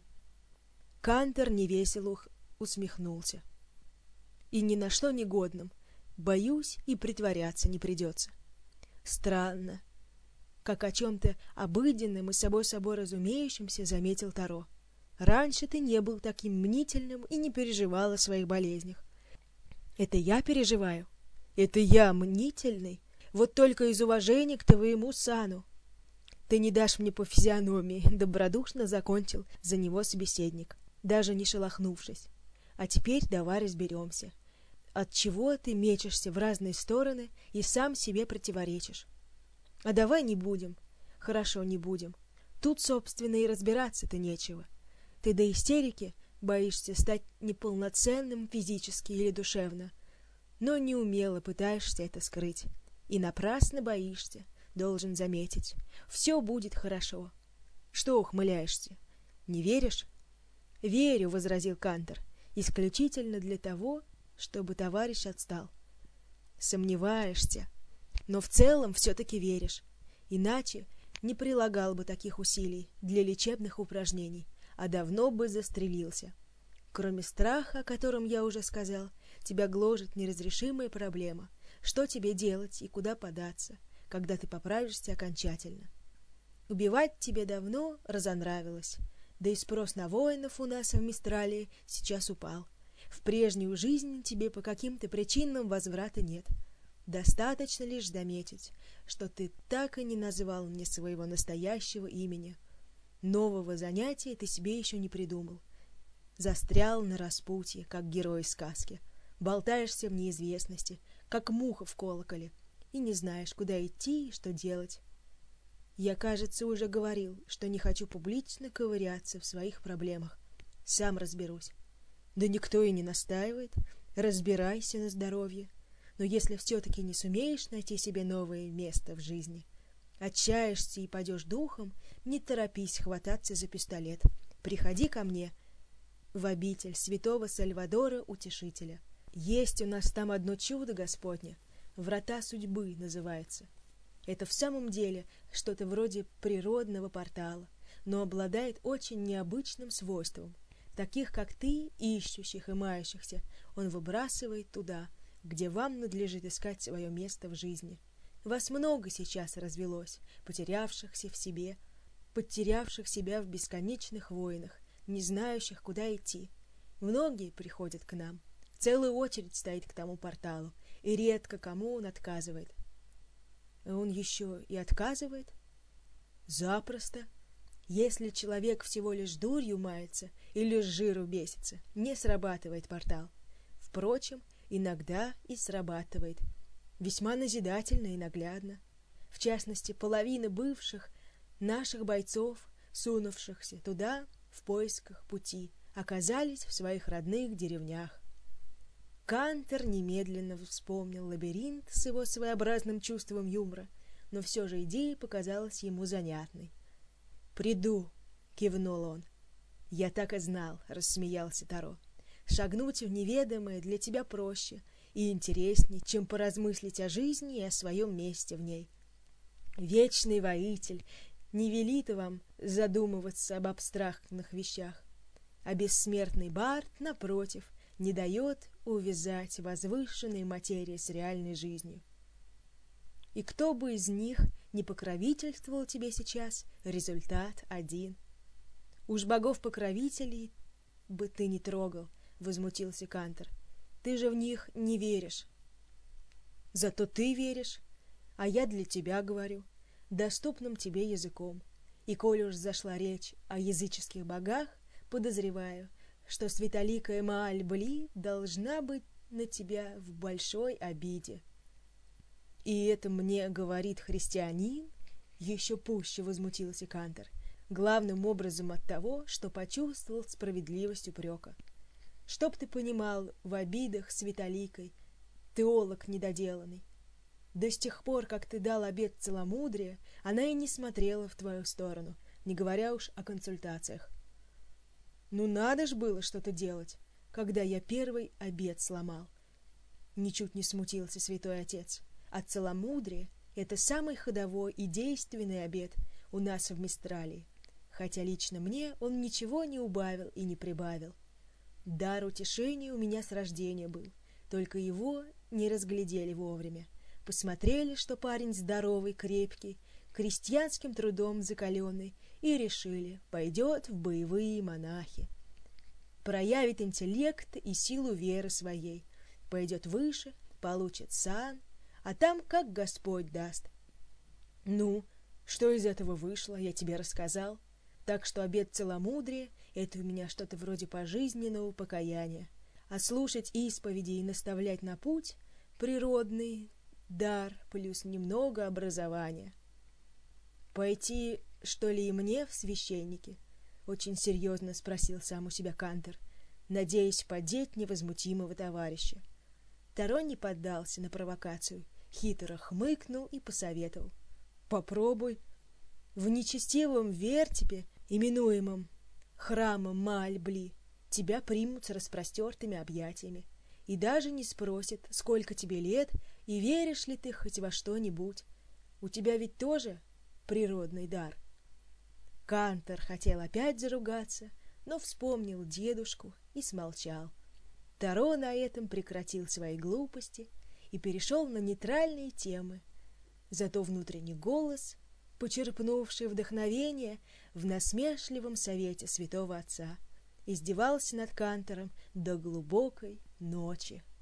Кантор невесело усмехнулся. И ни на что негодным. Боюсь, и притворяться не придется. Странно. Как о чем-то обыденном и собой разумеющемся заметил Таро. Раньше ты не был таким мнительным и не переживал о своих болезнях. Это я переживаю? Это я мнительный? Вот только из уважения к твоему сану. Ты не дашь мне по физиономии, добродушно закончил за него собеседник, даже не шелохнувшись. А теперь давай разберемся. Отчего ты мечешься в разные стороны и сам себе противоречишь? А давай не будем. Хорошо, не будем. Тут, собственно, и разбираться-то нечего. Ты до истерики боишься стать неполноценным физически или душевно, но неумело пытаешься это скрыть. И напрасно боишься, должен заметить. Все будет хорошо. Что ухмыляешься? Не веришь? Верю, возразил Кантор, исключительно для того, чтобы товарищ отстал. Сомневаешься, но в целом все-таки веришь. Иначе не прилагал бы таких усилий для лечебных упражнений, а давно бы застрелился. Кроме страха, о котором я уже сказал, тебя гложет неразрешимая проблема. Что тебе делать и куда податься, когда ты поправишься окончательно? Убивать тебе давно разонравилось, да и спрос на воинов у нас в Мистралии сейчас упал. В прежнюю жизнь тебе по каким-то причинам возврата нет. Достаточно лишь заметить, что ты так и не назвал мне своего настоящего имени. Нового занятия ты себе еще не придумал. Застрял на распутье, как герой сказки. Болтаешься в неизвестности, как муха в колоколе, и не знаешь, куда идти и что делать. Я, кажется, уже говорил, что не хочу публично ковыряться в своих проблемах. Сам разберусь. Да никто и не настаивает. Разбирайся на здоровье. Но если все-таки не сумеешь найти себе новое место в жизни, отчаешься и падешь духом, не торопись хвататься за пистолет. Приходи ко мне в обитель святого Сальвадора Утешителя. Есть у нас там одно чудо Господне. Врата судьбы называется. Это в самом деле что-то вроде природного портала, но обладает очень необычным свойством. Таких, как ты, ищущих и мающихся, он выбрасывает туда, где вам надлежит искать свое место в жизни. Вас много сейчас развелось, потерявшихся в себе, потерявших себя в бесконечных войнах, не знающих, куда идти. Многие приходят к нам. Целая очередь стоит к тому порталу, и редко кому он отказывает. Он еще и отказывает? Запросто. Если человек всего лишь дурью мается или с жиру бесится, не срабатывает портал. Впрочем, иногда и срабатывает. Весьма назидательно и наглядно. В частности, половина бывших наших бойцов, сунувшихся туда в поисках пути, оказались в своих родных деревнях. Кантер немедленно вспомнил лабиринт с его своеобразным чувством юмора, но все же идея показалась ему занятной. «Приду», — кивнул он. «Я так и знал», — рассмеялся Таро. «Шагнуть в неведомое для тебя проще и интереснее, чем поразмыслить о жизни и о своем месте в ней. Вечный воитель не велит вам задумываться об абстрактных вещах, а бессмертный бард, напротив, не дает увязать возвышенные материи с реальной жизнью. И кто бы из них не покровительствовал тебе сейчас, результат один. Уж богов-покровителей бы ты не трогал, — возмутился Кантер. Ты же в них не веришь. Зато ты веришь, а я для тебя говорю, доступным тебе языком. И коль уж зашла речь о языческих богах, подозреваю, что светоликая Мааль-Бли должна быть на тебя в большой обиде. И это мне говорит христианин? Еще пуще возмутился Кантер, главным образом от того, что почувствовал справедливость упрека. Чтоб ты понимал, в обидах светоликой, теолог недоделанный. До тех пор, как ты дал обет целомудрия, она и не смотрела в твою сторону, не говоря уж о консультациях. Ну надо ж было что-то делать, когда я первый обет сломал. Ничуть не смутился святой отец. А целомудрие — это самый ходовой и действенный обет у нас в Мистралии, хотя лично мне он ничего не убавил и не прибавил. Дар утешения у меня с рождения был, только его не разглядели вовремя. Посмотрели, что парень здоровый, крепкий, крестьянским трудом закаленный, и решили, пойдет в боевые монахи. Проявит интеллект и силу веры своей, пойдет выше, получит сан, а там как Господь даст. Ну, что из этого вышло, я тебе рассказал. Так что обет целомудрия — это у меня что-то вроде пожизненного покаяния. А слушать исповеди и наставлять на путь — природный дар плюс немного образования. Пойти, что ли, и мне в священники? Очень серьезно спросил сам у себя Кантер, надеясь поддеть невозмутимого товарища. Таро не поддался на провокацию, хитро хмыкнул и посоветовал. Попробуй. В нечестивом вертепе, именуемом храмом Мааль-Бли, тебя примут с распростертыми объятиями и даже не спросят, сколько тебе лет и веришь ли ты хоть во что-нибудь. У тебя ведь тоже природный дар. Кантер хотел опять заругаться, но вспомнил дедушку и смолчал. Таро на этом прекратил свои глупости и перешел на нейтральные темы. Зато внутренний голос, почерпнувший вдохновение в насмешливом совете святого отца, издевался над Кантером до глубокой ночи.